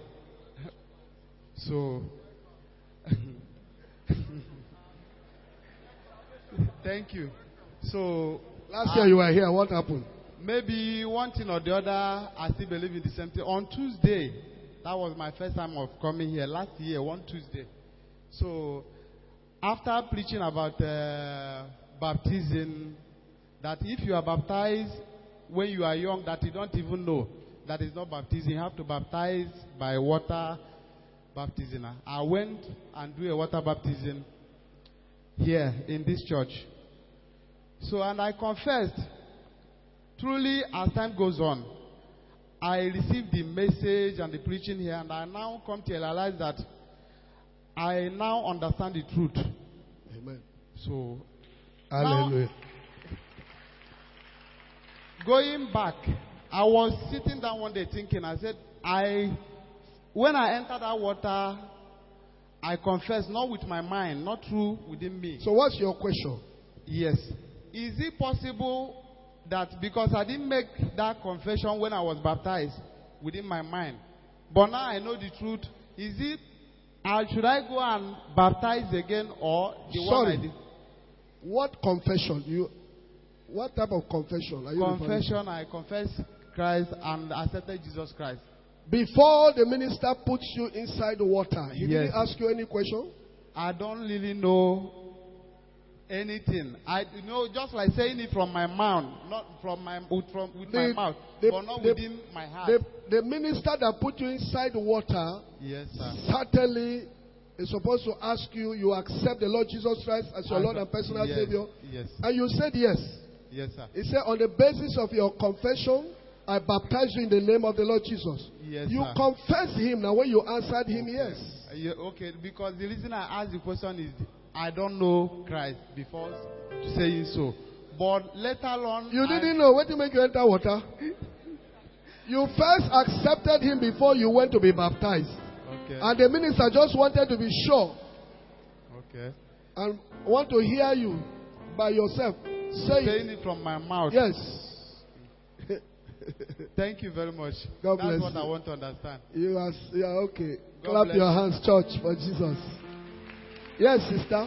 So, thank you. So, Last year you were here, what happened? maybe one thing or the other, I still believe in the same thing. On Tuesday, that was my first time of coming here. Last year, one Tuesday. So, after preaching about uh, baptism, that if you are baptized when you are young, that you don't even know that is not baptism. You have to baptize by water baptism. I went and do a water baptism here in this church. So, and I confessed, truly, as time goes on, I received the message and the preaching here, and I now come to realize that I now understand the truth. Amen. So, Hallelujah. now, going back, I was sitting down one day thinking, I said, I, when I entered that water, I confessed, not with my mind, not true within me. So what's your question? Yes. Is it possible that because I didn't make that confession when I was baptized within my mind, but now I know the truth, is it, uh, should I go and baptize again, or the one I Sorry. did? What confession? You, what type of confession are you referring to? Confession, I confessed Christ and accepted Jesus Christ. Before the minister puts you inside the water, he Yes. didn't ask you any question? I don't really know anything. I you know just like saying it from my mouth, not from my with, from with my The- mouth, the- but not the- within my heart. The, the minister that put you inside the water Yes, sir. certainly is supposed to ask you, you accept the Lord Jesus Christ as your As Lord a- and personal yes, Savior? Yes. And you said yes. Yes, sir. He said, on the basis of your confession, I baptize you in the name of the Lord Jesus. Yes, You sir. confessed him. Now, when you answered him, Okay. yes. Uh, yeah, okay, because the reason I asked the question is I don't know Christ before saying so. But later on, You I- didn't know. What did make you enter water? You first accepted him before you went to be baptized. Okay. And the minister just wanted to be sure Okay. and want to hear you by yourself say Saying it. it from my mouth. Yes. Thank you very much. God That's bless what you. I want to understand. You are, you are okay. God Clap bless your you. hands, church, for Jesus. Yes, sister.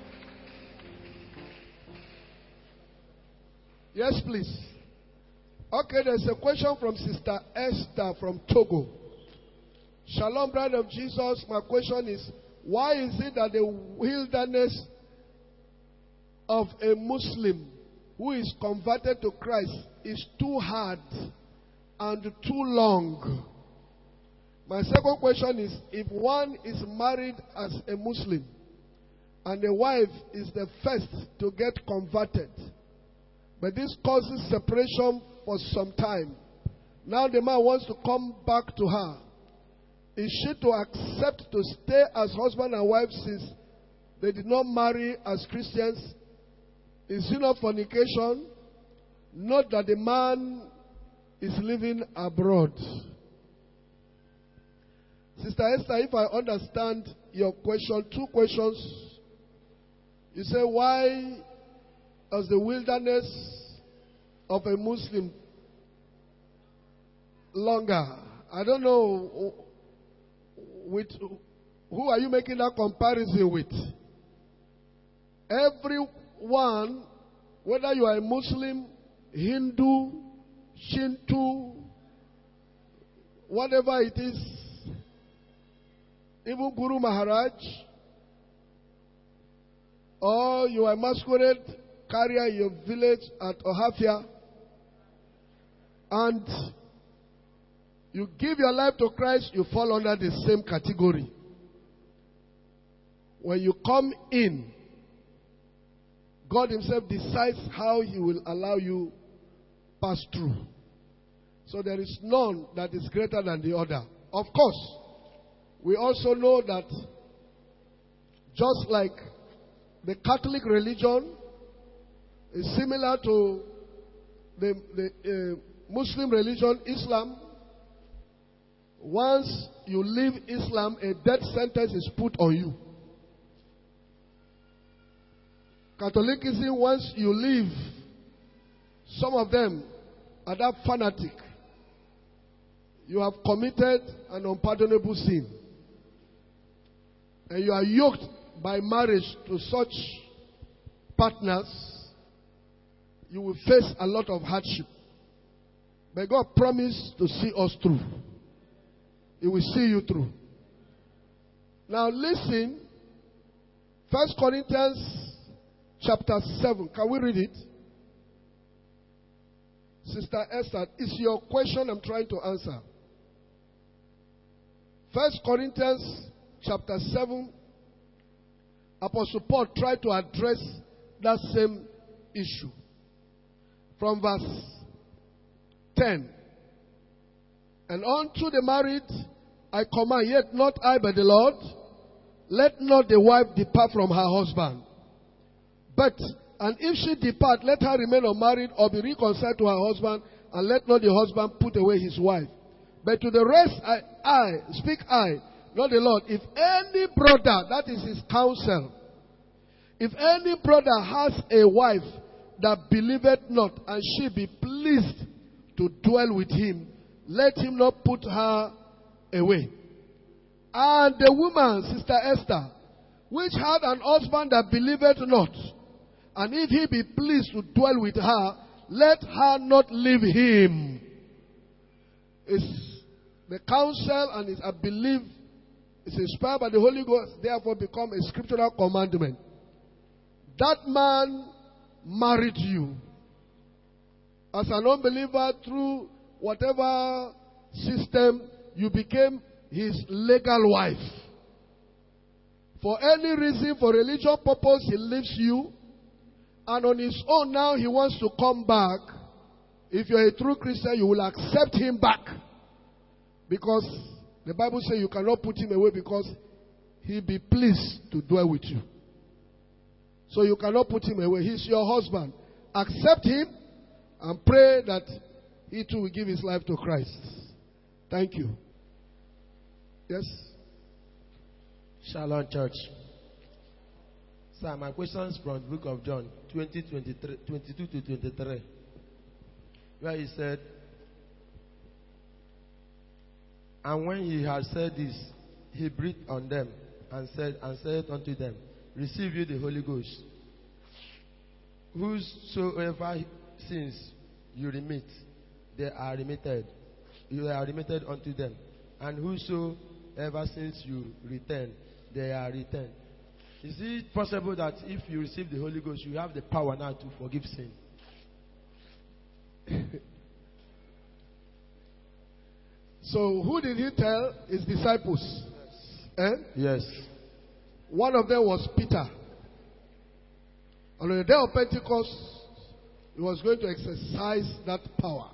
Yes, please. Okay, there's a question from Sister Esther from Togo. Shalom, Bride of Jesus. My question is, why is it that the wilderness of a Muslim who is converted to Christ is too hard and too long? My second question is, if one is married as a Muslim and the wife is the first to get converted, but this causes separation for some time. Now the man wants to come back to her. Is she to accept to stay as husband and wife since they did not marry as Christians? Is it not fornication? Not that the man is living abroad. Sister Esther, if I understand your question, two questions. You say, why is the wilderness of a Muslim longer? I don't know with who are you making that comparison with. Everyone, whether you are a Muslim, Hindu, Shinto, whatever it is, even Guru Maharaj, or you are a masquerade carrier in your village at Ohafia, and you give your life to Christ, you fall under the same category. When you come in, God Himself decides how He will allow you pass through. So there is none that is greater than the other. Of course, we also know that just like the Catholic religion is similar to the, the uh, Muslim religion, Islam. Once you leave Islam, a death sentence is put on you. Catholicism, once you leave, some of them are that fanatic. You have committed an unpardonable sin. And you are yoked by marriage to such partners, you will face a lot of hardship. But God promised to see us through. He will see you through. Now listen, First Corinthians chapter seven. Can we read it? Sister Esther, it's your question I'm trying to answer. First Corinthians chapter seven. Apostle Paul tried to address that same issue. From verse ten. And unto the married I command, yet not I but the Lord, let not the wife depart from her husband. But, and if she depart, let her remain unmarried or be reconciled to her husband, and let not the husband put away his wife. But to the rest I, I speak I, not the Lord. If any brother, that is his counsel, if any brother has a wife that believeth not, and she be pleased to dwell with him, let him not put her away. And the woman, Sister Esther, which had an husband that believeth not, and if he be pleased to dwell with her, let her not leave him. It's the counsel, and it's, I believe it's inspired by the Holy Ghost, therefore become a scriptural commandment. That man married you as an unbeliever through whatever system, you became his legal wife. For any reason, for religious purpose, he leaves you. And on his own now, he wants to come back. If you're a true Christian, you will accept him back. Because the Bible says you cannot put him away because he'll be pleased to dwell with you. So you cannot put him away. He's your husband. Accept him and pray that he too will give his life to Christ. Thank you. Yes? Shalom, church. Sir, my question is from the book of John, twenty, twenty-three, twenty-two to twenty-three, where he said, and when he had said this, he breathed on them and said, and said unto them, receive you the Holy Ghost. Whosoever sins you remit, they are remitted. You are remitted unto them. And whosoever sins you return, they are returned. Is it possible that if you receive the Holy Ghost, you have the power now to forgive sin? So who did he tell? His disciples. Eh? Yes. One of them was Peter. And on the day of Pentecost, he was going to exercise that power.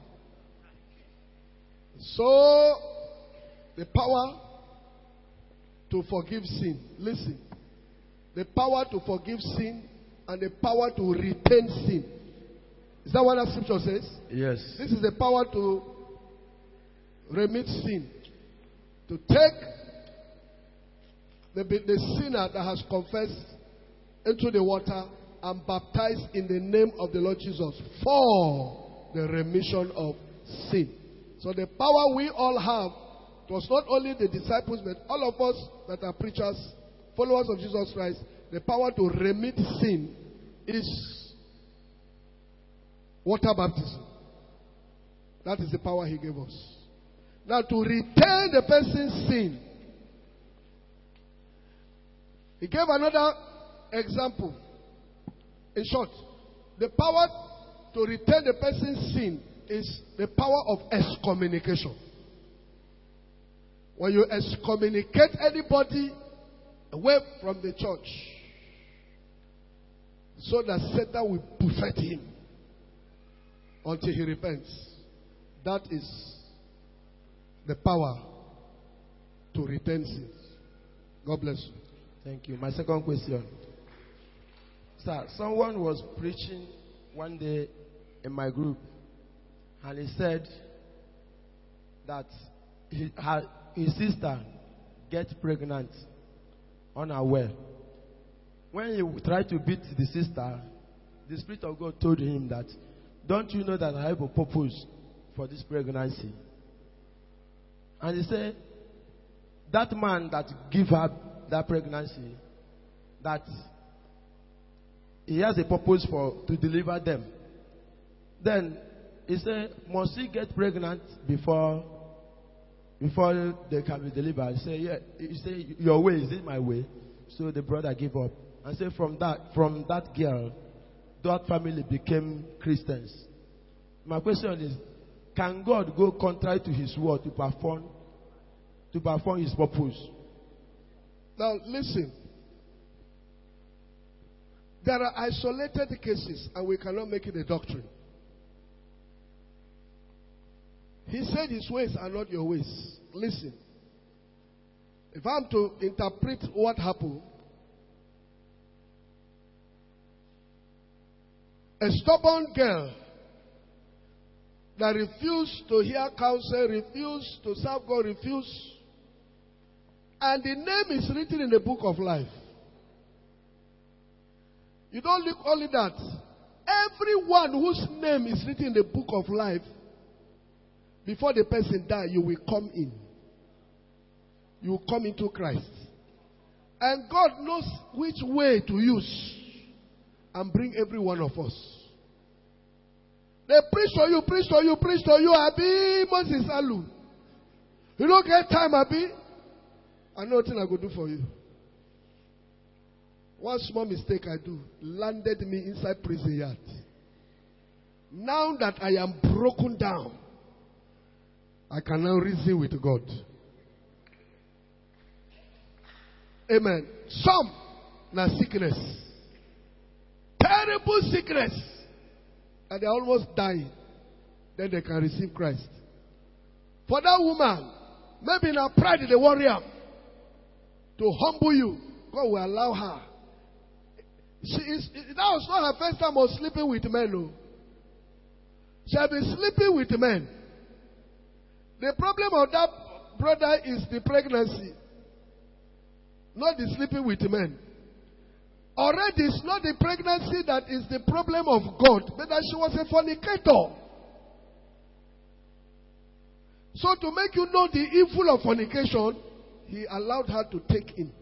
So, the power to forgive sin. Listen. The power to forgive sin and the power to retain sin. Is that what that scripture says? Yes. This is the power to remit sin. To take the, the sinner that has confessed into the water and baptize in the name of the Lord Jesus for the remission of sin. So the power we all have, it was not only the disciples, but all of us that are preachers, followers of Jesus Christ, the power to remit sin is water baptism. That is the power he gave us. Now to retain the person's sin, he gave another example. In short, the power to retain the person's sin is the power of excommunication. When you excommunicate anybody away from the church, so that Satan will buffet him until he repents. That is the power to retain sins. God bless you. Thank you. My second question. Sir, someone was preaching one day in my group, and he said that he, her, his sister gets pregnant unaware. When he tried to beat the sister, the Spirit of God told him that, don't you know that I have a purpose for this pregnancy? And he said, that man that gave her that pregnancy, that he has a purpose for to deliver them. Then he said, must he get pregnant before before they can be delivered? He said, yeah. He said, your way, is it my way? So the brother gave up. And said, from that from that girl, that family became Christians. My question is, can God go contrary to his word to perform to perform his purpose? Now listen. There are isolated cases, and we cannot make it a doctrine. He said his ways are not your ways. Listen. If I'm to interpret what happened, a stubborn girl that refused to hear counsel, refused to serve God, refused, and the name is written in the book of life. You don't look only that. Everyone whose name is written in the book of life, before the person dies, you will come in. You will come into Christ. And God knows which way to use and bring every one of us. They preach to you, preach to you, preach to you, Abi Moses Alu. You don't get time, Abi. I know nothing I could do for you. One small mistake I do landed me inside prison yard. Now that I am broken down, I can now reason with God. Amen. Some na sickness. Terrible sickness. And they are almost dying. Then they can receive Christ. For that woman, maybe in her pride the warrior, to humble you, God will allow her. She is, that was not her first time of sleeping with men. No. She had been sleeping with men. The problem of that brother is the pregnancy, not the sleeping with men. Already it's not the pregnancy that is the problem of God, but that she was a fornicator. So to make you know the evil of fornication, he allowed her to take in.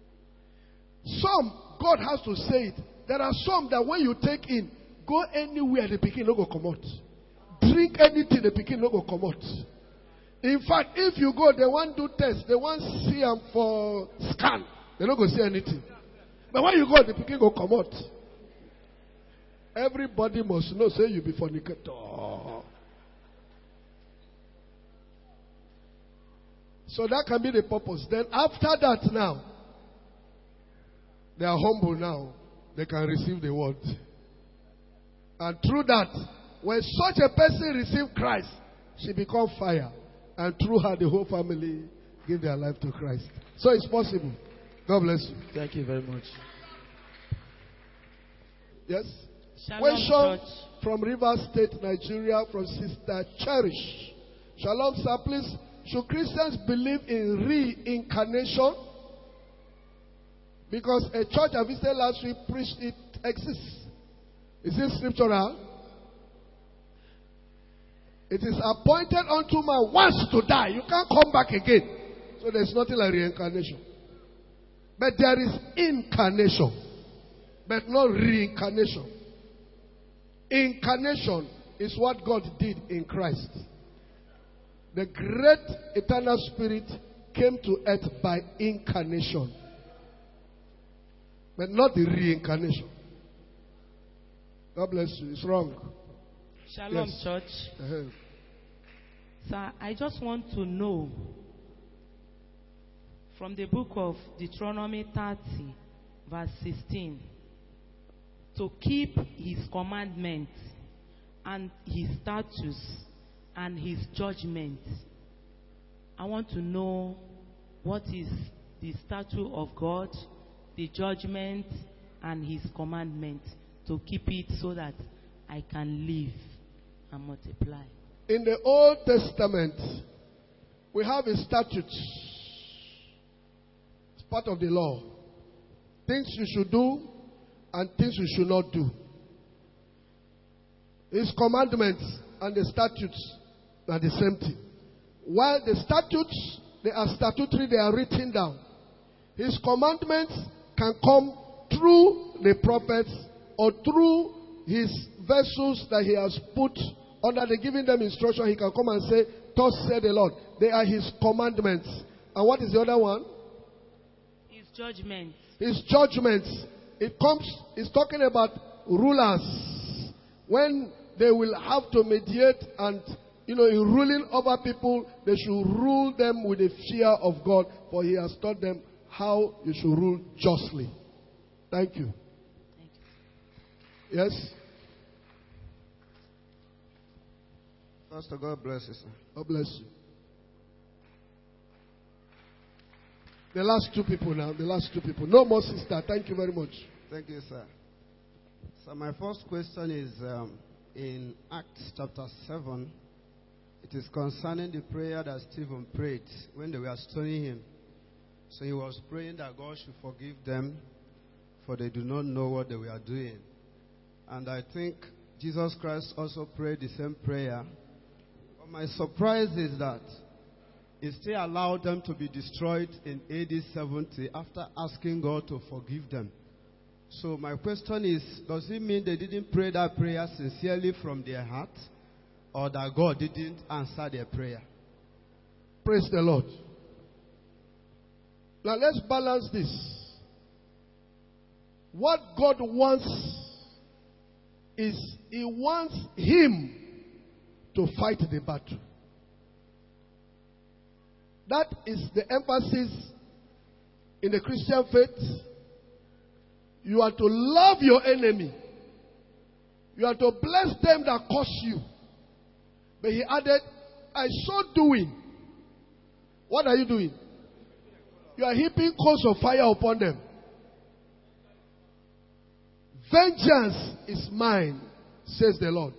Some, God has to say it. There are some that when you take in, go anywhere, the pikin no go come out. drink anything, the pikin no go come out. In fact, if you go, they want do test, they want see them for scan, they don't go see anything. But when you go, the pikin go come out. Everybody must know, say you be fornicator. So that can be the purpose. Then after that now, they are humble now. They can receive the word. And through that, when such a person receive Christ, she become fire. And through her, the whole family give their life to Christ. So it's possible. God bless you. Thank you very much. Yes? Shalom Question Church. from River State, Nigeria, from Sister Cherish. Shalom, sir, please. Should Christians believe in reincarnation? Because a church I visited last week preached it exists. Is it scriptural? It is appointed unto man once to die. You can't come back again. So there's nothing like reincarnation. But there is incarnation. But not reincarnation. Incarnation is what God did in Christ. The great eternal spirit came to earth by incarnation. But not the reincarnation. God bless you. It's wrong. Shalom Yes. Church. Uh-huh. Sir, I just want to know from the book of Deuteronomy thirty, verse sixteen, to keep his commandments and his statutes and his judgments. I want to know what is the statute of God, the judgment, and his commandment, to keep it so that I can live and multiply. In the Old Testament, we have a statute. It's part of the law. Things you should do and things you should not do. His commandments and the statutes are the same thing. While the statutes, they are statutory, they are written down. His commandments can come through the prophets or through his vessels that he has put under the giving them instruction. He can come and say, thus said the Lord. They are his commandments. And what is the other one? His judgments. His judgments. It comes, it's talking about rulers. When they will have to mediate and, you know, in ruling over people, they should rule them with the fear of God, for he has taught them how you should rule justly. Thank you. Thank you. Yes? Pastor, God bless you, sir. God bless you. The last two people now. The last two people. No more sister. Thank you very much. Thank you, sir. So my first question is um, in Acts chapter seven. It is concerning the prayer that Stephen prayed when they were stoning him. So he was praying that God should forgive them, for they do not know what they were doing. And I think Jesus Christ also prayed the same prayer. But my surprise is that he still allowed them to be destroyed in A D seventy after asking God to forgive them. So my question is, does it mean they didn't pray that prayer sincerely from their heart, or that God didn't answer their prayer? Praise the Lord. Now let's balance this. What God wants is he wants him to fight the battle. That is the emphasis in the Christian faith. You are to love your enemy. You are to bless them that curse you. But he added, I so doing. What are you doing? You are heaping coals of fire upon them. Vengeance is mine, says the Lord.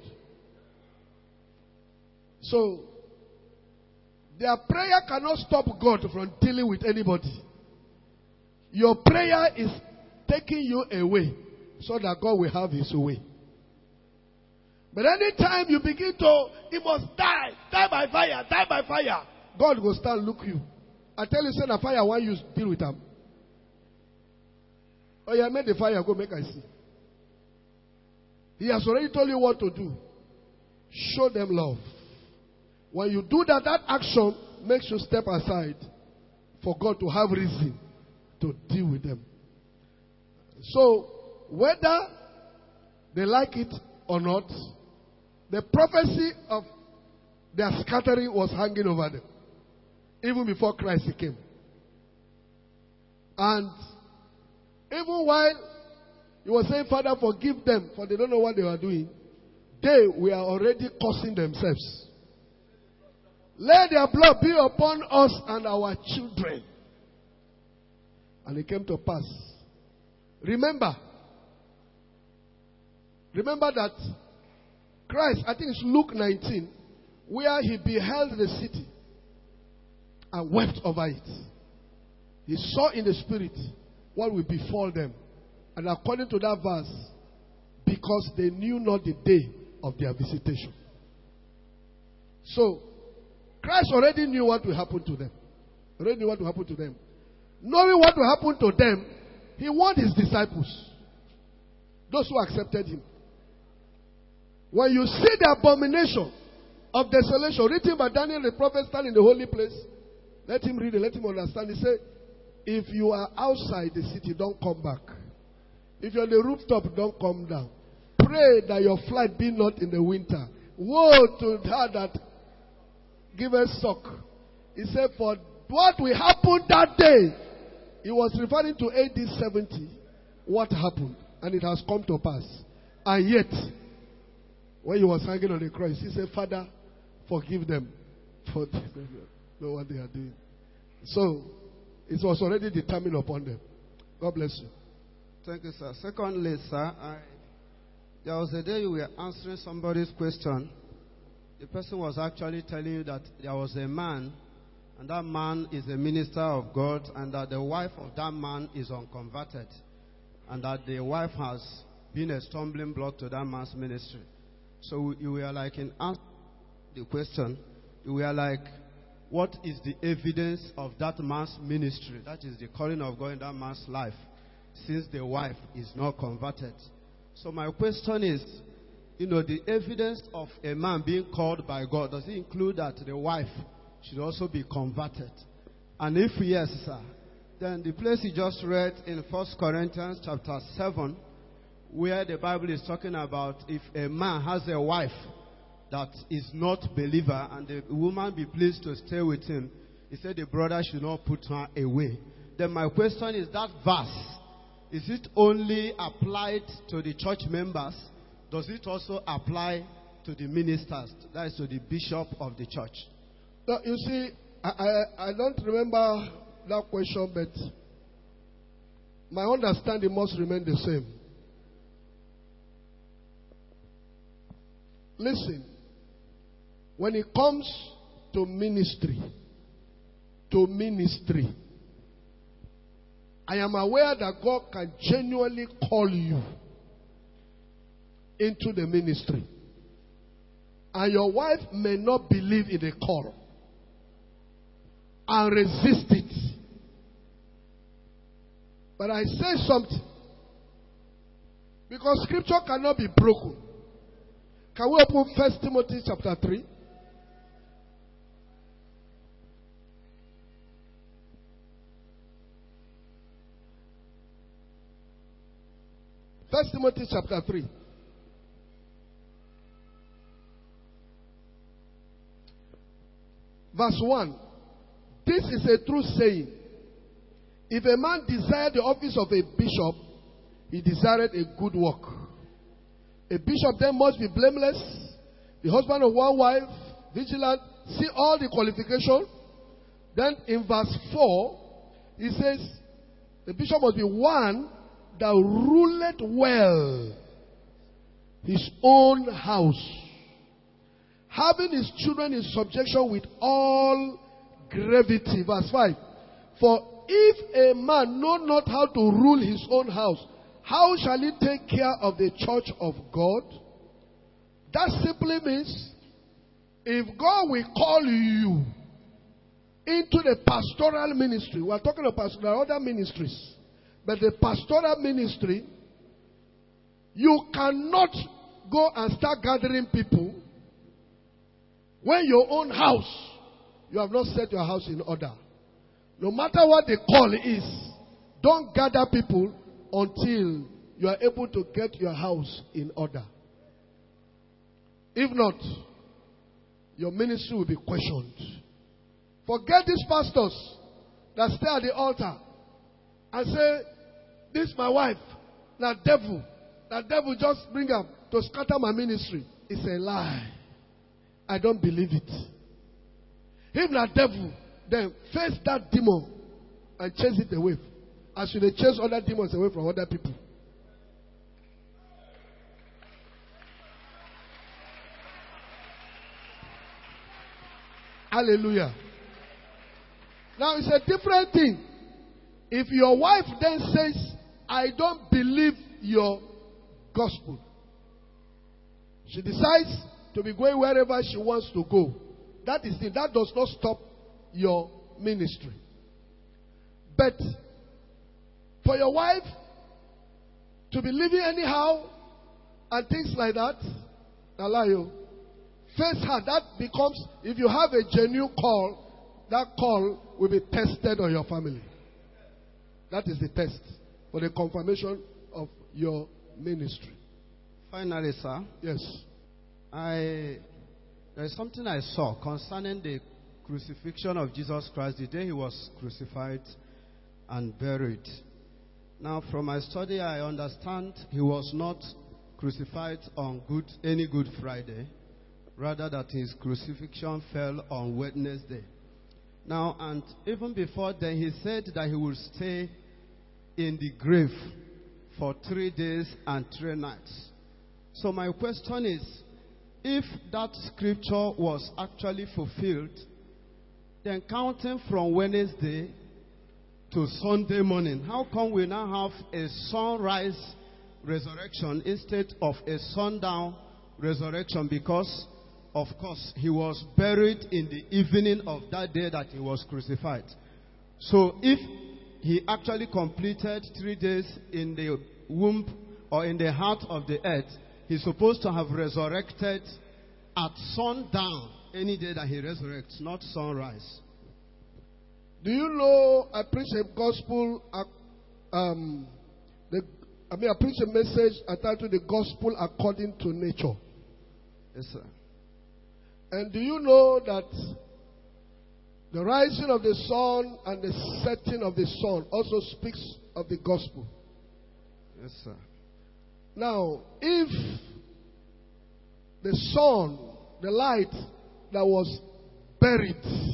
So, their prayer cannot stop God from dealing with anybody. Your prayer is taking you away so that God will have his way. But anytime you begin to, he must die, die by fire, die by fire, God will stand look you. I tell you, send a fire, why you deal with them? Oh, yeah, made the fire, go make I see. He has already told you what to do. Show them love. When you do that, that action makes you step aside for God to have reason to deal with them. So, whether they like it or not, the prophecy of their scattering was hanging over them, even before Christ came. And even while he was saying, Father, forgive them, for they don't know what they are doing, they were already cursing themselves. Let their blood be upon us and our children. And it came to pass. Remember, remember that Christ, I think it's Luke nineteen, where he beheld the city and wept over it. He saw in the spirit what will befall them. And according to that verse, because they knew not the day of their visitation. So, Christ already knew what will happen to them. Already knew what will happen to them. Knowing what will happen to them, he warned his disciples, those who accepted him. When you see the abomination of desolation written by Daniel the prophet standing in the holy place, let him read it, let him understand. He said, if you are outside the city, don't come back. If you're on the rooftop, don't come down. Pray that your flight be not in the winter. Woe to her that giveth suck. He said, for what will happen that day? He was referring to A D seventy. What happened? And it has come to pass. And yet, when he was hanging on the cross, he said, Father, forgive them, for they don't know what they are doing. So, it was already determined upon them. God bless you. Thank you, sir. Secondly, sir, I, there was a day you were answering somebody's question. The person was actually telling you that there was a man, and that man is a minister of God, and that the wife of that man is unconverted, and that the wife has been a stumbling block to that man's ministry. So you were like, in answering the question, you were like, what is the evidence of that man's ministry? That is the calling of God in that man's life, since the wife is not converted. So my question is, you know, the evidence of a man being called by God, does it include that the wife should also be converted? And if yes, sir, then the place you just read in First Corinthians chapter seven, where the Bible is talking about if a man has a wife that is not believer and the woman be pleased to stay with him, he said the brother should not put her away. Then my question is, that verse, is it only applied to the church members? Does it also apply to the ministers? That is to the bishop of the church. No, you see, I, I, I don't remember that question, but my understanding must remain the same. Listen, when it comes to ministry, to ministry, I am aware that God can genuinely call you into the ministry. And your wife may not believe in the call and resist it. But I say something, because scripture cannot be broken. Can we open First Timothy chapter three? First Timothy chapter three. Verse one. This is a true saying. If a man desire the office of a bishop, he desired a good work. A bishop then must be blameless, the husband of one wife, vigilant. See all the qualifications. Then in verse four, he says, the bishop must be one that ruleth well his own house, having his children in subjection with all gravity. Verse five. For if a man know not how to rule his own house, how shall he take care of the church of God? That simply means, if God will call you into the pastoral ministry, we are talking about there are other ministries, but the pastoral ministry, you cannot go and start gathering people When your own house, you have not set your house in order. No matter what the call is, don't gather people until you are able to get your house in order. If not, your ministry will be questioned. Forget these pastors that stay at the altar and say, this is my wife. Now devil. Now devil just bring her to scatter my ministry. It's a lie. I don't believe it. If not devil, then face that demon and chase it away. As you chase other demons away from other people. Hallelujah. Now it's a different thing. If your wife then says, I don't believe your gospel. She decides to be going wherever she wants to go. That is it. That does not stop your ministry. But for your wife to be living anyhow and things like that, allow you. Face her. That becomes, if you have a genuine call, that call will be tested on your family. That is the test for the confirmation of your ministry. Finally, sir. Yes. I there is something I saw concerning the crucifixion of Jesus Christ, the day he was crucified and buried. Now, from my study, I understand he was not crucified on good any Good Friday, rather that his crucifixion fell on Wednesday. Now, and even before then, he said that he would stay in the grave for three days and three nights. So my question is, if that scripture was actually fulfilled, then counting from Wednesday to Sunday morning, how come we now have a sunrise resurrection instead of a sundown resurrection? Because, of course, he was buried in the evening of that day that he was crucified. So if he actually completed three days in the womb or in the heart of the earth, he's supposed to have resurrected at sundown any day that he resurrects, not sunrise. Do you know I preach a gospel, um, the, I mean I preach a message entitled The Gospel According to Nature. Yes, sir. And do you know that the rising of the sun and the setting of the sun also speaks of the gospel? Yes, sir. Now, if the sun, the light that was buried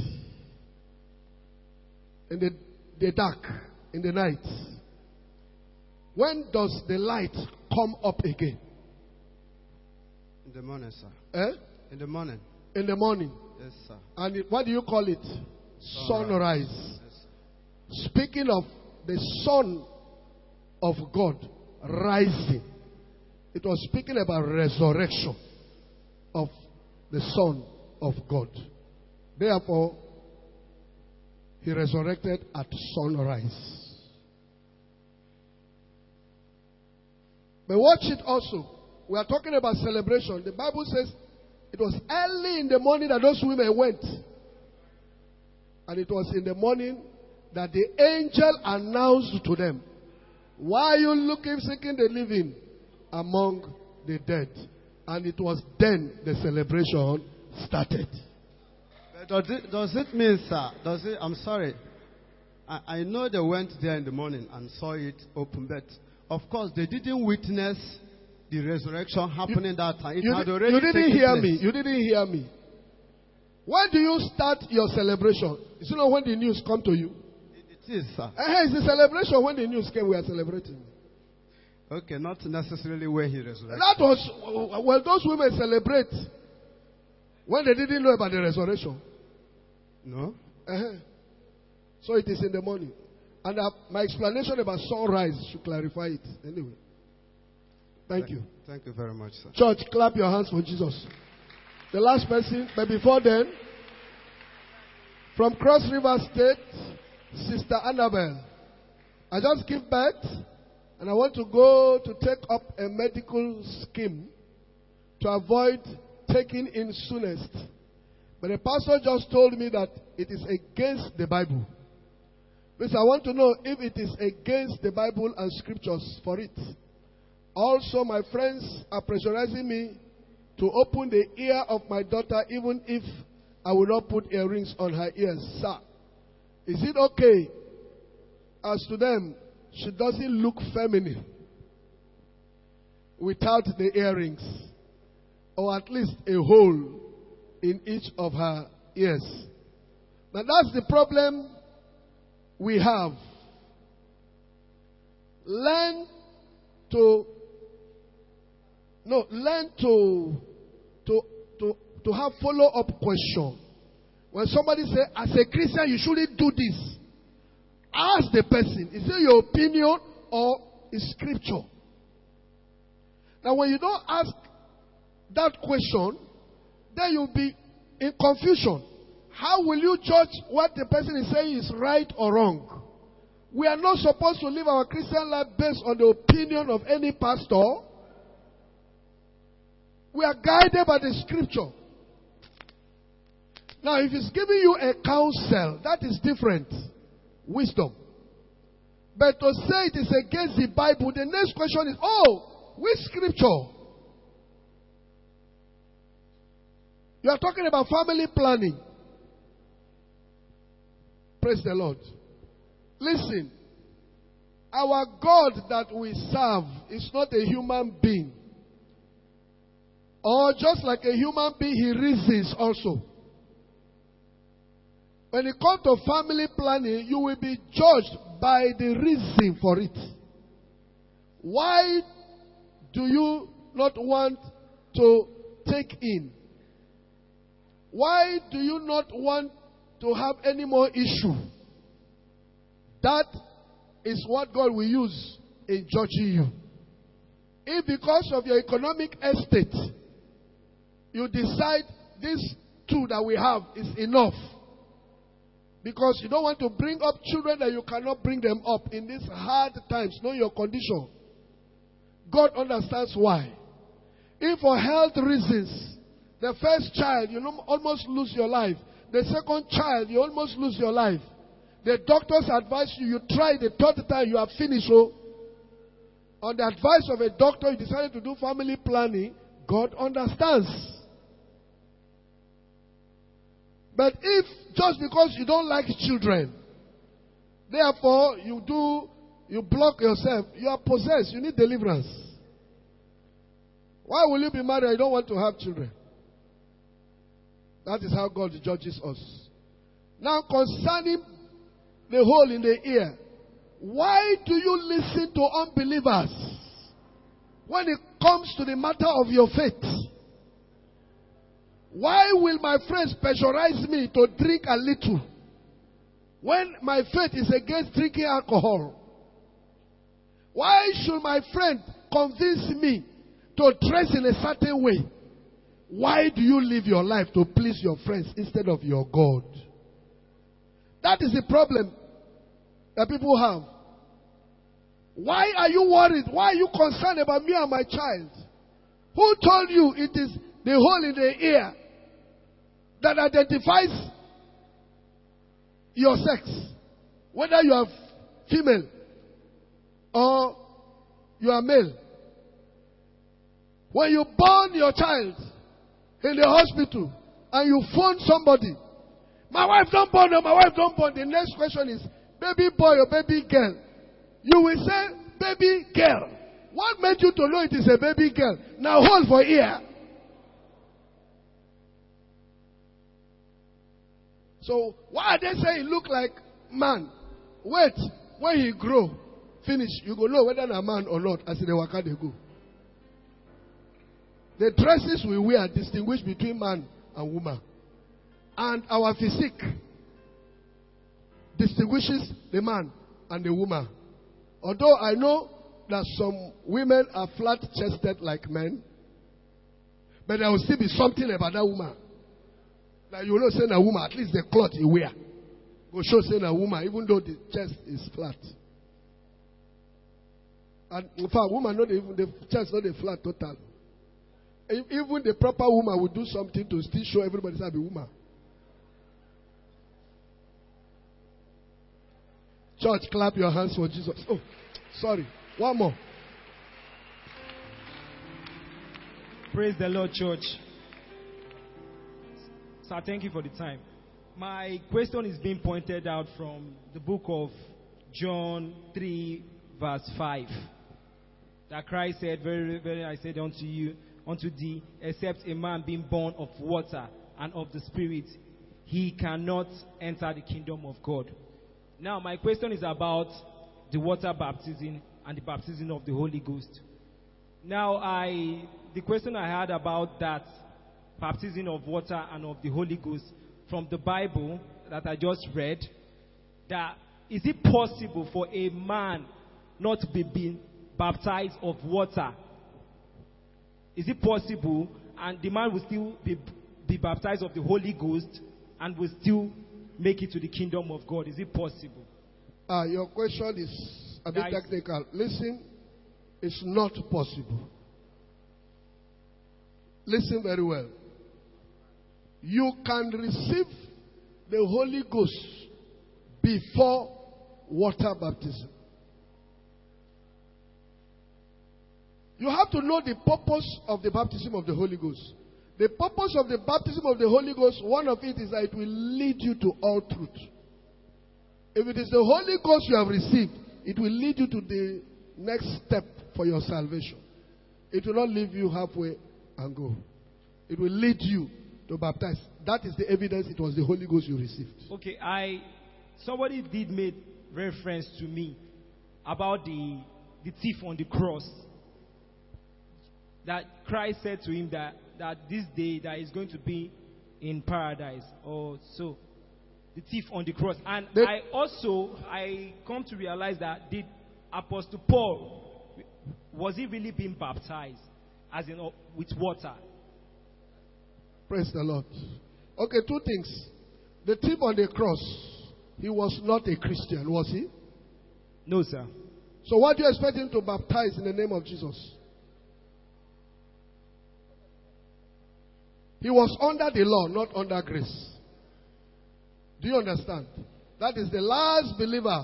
in the, the dark, in the night, when does the light come up again? In the morning, sir. Eh? In the morning. In the morning. Yes, sir. And it, what do you call it? Sunrise. Sunrise. Yes, sir. Speaking of the Son of God rising, it was speaking about resurrection of the Son of God. Therefore, he resurrected at sunrise. But watch it also. We are talking about celebration. The Bible says it was early in the morning that those women went. And it was in the morning that the angel announced to them, why are you looking, seeking the living among the dead? And it was then the celebration started. Does it, does it mean, sir, does it, I'm sorry, I, I know they went there in the morning and saw it open, but of course they didn't witness the resurrection happening you, that time. It you, had already you didn't taken hear place. me. You didn't hear me. When do you start your celebration? Is it not when the news come to you? It is, sir. Uh, it's the celebration. When the news came, we are celebrating. Okay, not necessarily when he resurrected. That was, well, those women celebrate when they didn't know about the resurrection. No. Uh-huh. So it is in the morning. And uh, my explanation about sunrise should clarify it. Anyway. Thank, thank you. Thank you very much, sir. Church, clap your hands for Jesus. The last person, but before then, from Cross River State, Sister Annabelle. I just give birth, and I want to go to take up a medical scheme to avoid taking in soonest. But the pastor just told me that it is against the Bible. Because I want to know if it is against the Bible and scriptures for it. Also, my friends are pressurizing me to open the ear of my daughter even if I will not put earrings on her ears. Sir, is it okay? As to them, she doesn't look feminine without the earrings, or at least a hole in each of her ears. Now that's the problem we have. Learn to no learn to to to to have follow-up question. When somebody say, as a Christian, you shouldn't do this, ask the person, is it your opinion or is scripture? Now when you don't ask that question, then you'll be in confusion. How will you judge what the person is saying is right or wrong? We are not supposed to live our Christian life based on the opinion of any pastor. We are guided by the scripture. Now, if it's giving you a counsel, that is different. Wisdom. But to say it is against the Bible, the next question is, oh, which scripture? You are talking about family planning. Praise the Lord. Listen, our God that we serve is not a human being. Or just like a human being, he reasons also. When it comes to family planning, you will be judged by the reason for it. Why do you not want to take in? Why do you not want to have any more issue? That is what God will use in judging you. If because of your economic estate, you decide this two that we have is enough, because you don't want to bring up children that you cannot bring them up in these hard times, know your condition. God understands why. If for health reasons, the first child, you almost lose your life. The second child, you almost lose your life. The doctors advise you, you try the third time, you have finished. So, on the advice of a doctor, you decided to do family planning. God understands. But if just because you don't like children, therefore you do, you block yourself, you are possessed, you need deliverance. Why will you be married? You don't want to have children. That is how God judges us. Now concerning the hole in the ear, why do you listen to unbelievers when it comes to the matter of your faith? Why will my friends pressurize me to drink a little when my faith is against drinking alcohol? Why should my friend convince me to dress in a certain way? Why do you live your life to please your friends instead of your God? That is the problem that people have. Why are you worried? Why are you concerned about me and my child? Who told you it is the hole in the ear that identifies your sex? Whether you are female or you are male. When you born your child in the hospital and you phone somebody, my wife don't born, no, my wife don't born. The next question is, baby boy or baby girl? You will say, baby girl. What made you to know it is a baby girl? Now hold for ear. So why are they saying look like man? Wait, when he grow, finish, you go know whether a man or not as in the waka they go. The dresses we wear distinguish between man and woman. And our physique distinguishes the man and the woman. Although I know that some women are flat-chested like men, but there will still be something about that woman. Like you know, saying a woman, at least the cloth you wear will show saying a woman, even though the chest is flat. And in fact, woman, not even the chest not the flat total. Even the proper woman will do something to still show everybody that be woman. Church, clap your hands for Jesus. Oh, sorry. One more. Praise the Lord, church. Sir, thank you for the time. My question is being pointed out from the book of John three, verse five. That Christ said, very, very, I said unto you, unto thee, except a man being born of water and of the Spirit, he cannot enter the kingdom of God. Now, my question is about the water baptism and the baptism of the Holy Ghost. Now, I the question I had about that baptism of water and of the Holy Ghost from the Bible that I just read, that is it possible for a man not to be being baptized of water? Is it possible, and the man will still be, be baptized of the Holy Ghost and will still make it to the kingdom of God? Is it possible? Uh, your question is a bit Guys, technical. Listen, it's not possible. Listen very well. You can receive the Holy Ghost before water baptism. You have to know the purpose of the baptism of the Holy Ghost. The purpose of the baptism of the Holy Ghost, one of it is that it will lead you to all truth. If it is the Holy Ghost you have received, it will lead you to the next step for your salvation. It will not leave you halfway and go. It will lead you to baptize. That is the evidence it was the Holy Ghost you received. Okay, I somebody did make reference to me about the the thief on the cross. That Christ said to him that, that this day that he's going to be in paradise or so. The thief on the cross. And the, I also I come to realize that did Apostle Paul, was he really being baptized as in with water? Praise the Lord. Okay, two things. The thief on the cross, he was not a Christian, was he? No, sir. So what do you expect him to baptize in the name of Jesus? He was under the law, not under grace. Do you understand? That is the last believer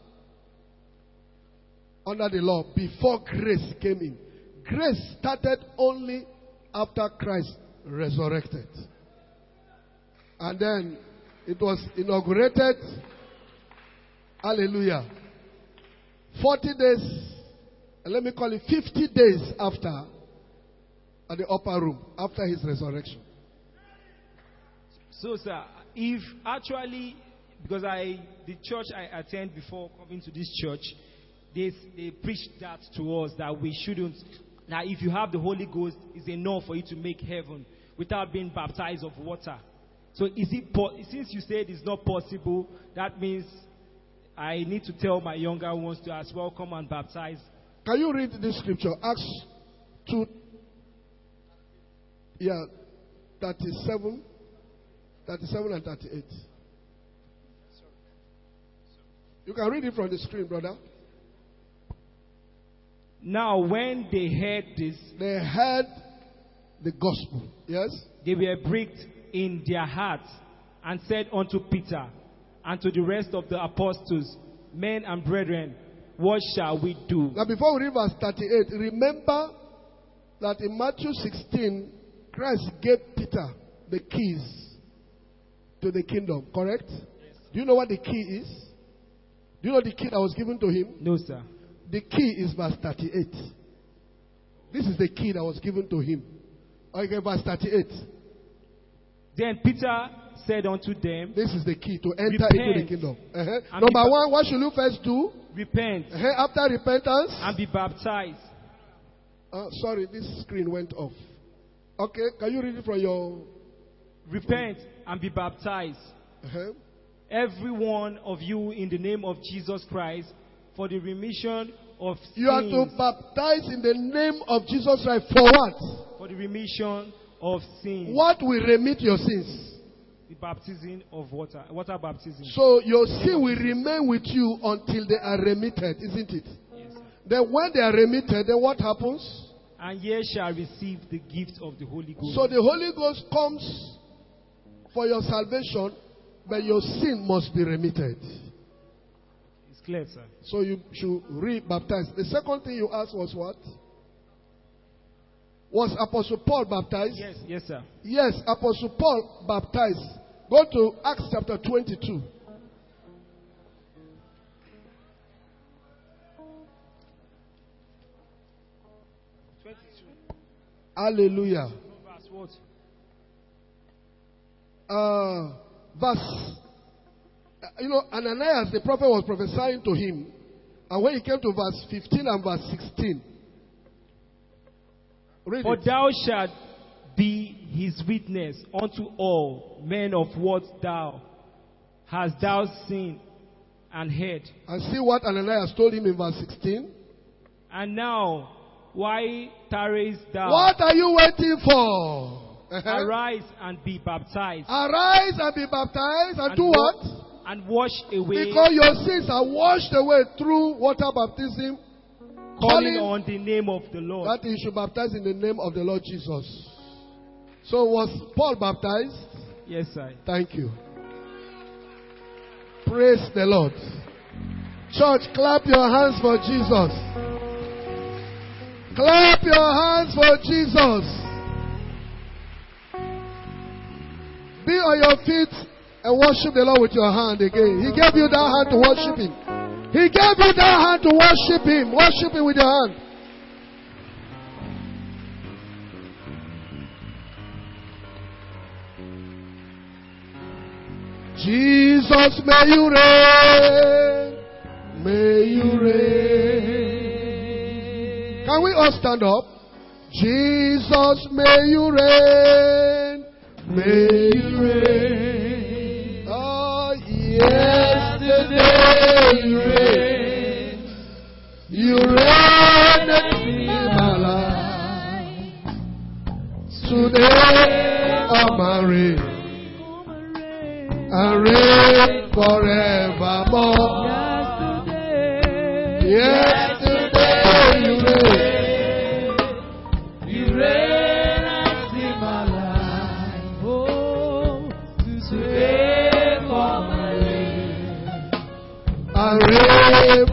under the law before grace came in. Grace started only after Christ resurrected. And then it was inaugurated. Hallelujah. forty days, let me call it fifty days after, at the upper room, after his resurrection. So, sir, if actually, because I, the church I attend before coming to this church, they, they preach that to us, that we shouldn't, now if you have the Holy Ghost, it's enough for you to make heaven without being baptized of water. So is it, since you said it's not possible, that means I need to tell my younger ones to as well come and baptize. Can you read this scripture? Acts two, yeah, thirty-seven, thirty-seven and thirty-eight. You can read it from the screen, brother. Now, when they heard this, they heard the gospel. Yes, they were pricked in their hearts and said unto Peter and to the rest of the apostles, men and brethren, what shall we do? Now, before we read verse thirty-eight, remember that in Matthew sixteen, Christ gave Peter the keys to the kingdom, correct? Yes. Do you know what the key is? Do you know the key that was given to him? No, sir. The key is verse thirty-eight. This is the key that was given to him. Okay, verse thirty-eight. Then Peter said unto them, this is the key to enter repent, into the kingdom. Uh-huh. Number one, what should you first do? Repent. Uh-huh. After repentance, and be baptized. Uh, sorry, this screen went off. Okay, can you read it from your... Repent and be baptized. Uh-huh. Every one of you in the name of Jesus Christ for the remission of sins. You are to baptize in the name of Jesus Christ for what? For the remission of sins. What will remit your sins? The baptism of water. Water baptism. So your sin will remain with you until they are remitted, isn't it? Yes, sir. Then when they are remitted, then what happens? And ye shall receive the gift of the Holy Ghost. So the Holy Ghost comes for your salvation, but your sin must be remitted. It's clear, sir. So you should re-baptize. The second thing you asked was what? Was Apostle Paul baptized? Yes, yes, sir. Yes, Apostle Paul baptized. Go to Acts chapter twenty-two. twenty-two. Hallelujah. Verse what? Uh, verse, uh, you know, Ananias, the prophet, was prophesying to him. And when he came to verse fifteen and verse sixteen, read For it. thou shalt be his witness unto all men of what thou hast thou seen and heard. And see what Ananias told him in verse sixteen. And now, why tarriest thou? What are you waiting for? Arise and be baptized. Arise and be baptized and, And do wa- what? And wash away, Because your sins are washed away through water baptism. calling on the name of the Lord. That you should baptize in the name of the Lord Jesus. So was Paul baptized? Yes, sir. Thank you. Praise the Lord. Church, clap your hands for Jesus. Clap your hands for Jesus. Be on your feet and worship the Lord with your hand again. He gave you that hand to worship Him. He gave you that hand to worship Him. Worship Him with your hand. Jesus, may you reign. May you reign. Can we all stand up? Jesus, may you reign. May you reign. Oh, yesterday you reigned. You reigned in my life. Today I'm a reign. I reign forevermore. Yesterday you reigned. You reigned in my life. Oh, today for my reign. I reign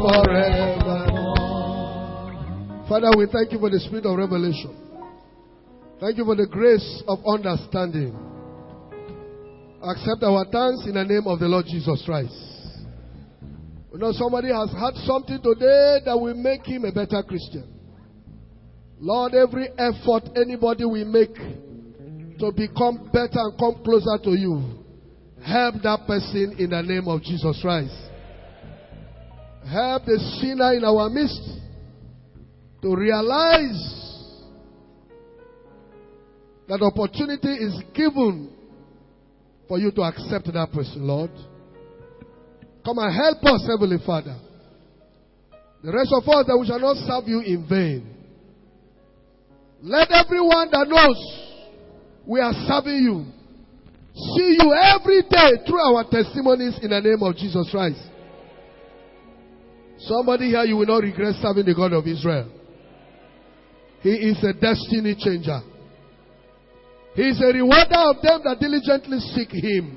forevermore. Father, we thank you for the spirit of revelation. Thank you for the grace of understanding. Accept our thanks in the name of the Lord Jesus Christ. You know, somebody has had something today that will make him a better Christian. Lord, every effort anybody will make to become better and come closer to you, help that person in the name of Jesus Christ. Help the sinner in our midst to realize that opportunity is given for you to accept that person, Lord. Come and help us, Heavenly Father. The rest of us, that we shall not serve you in vain. Let everyone that knows we are serving you see you every day through our testimonies in the name of Jesus Christ. Somebody here, you will not regret serving the God of Israel. He is a destiny changer. He is a rewarder of them that diligently seek Him.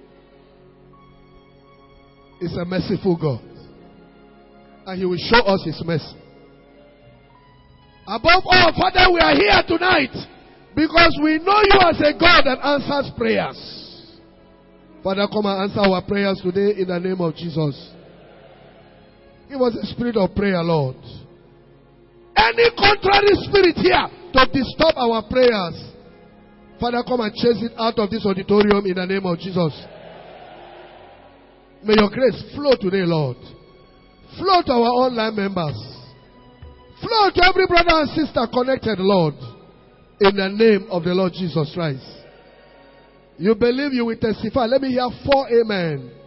He is a merciful God. And He will show us His mercy. Above all, Father, we are here tonight because we know you as a God that answers prayers. Father, come and answer our prayers today in the name of Jesus. Give us a spirit of prayer, Lord. Any contrary spirit here to disturb our prayers, Father, come and chase it out of this auditorium in the name of Jesus. May your grace flow today, Lord. Flow to our online members. Flow to every brother and sister connected, Lord. In the name of the Lord Jesus Christ. You believe, you will testify. Let me hear four amen.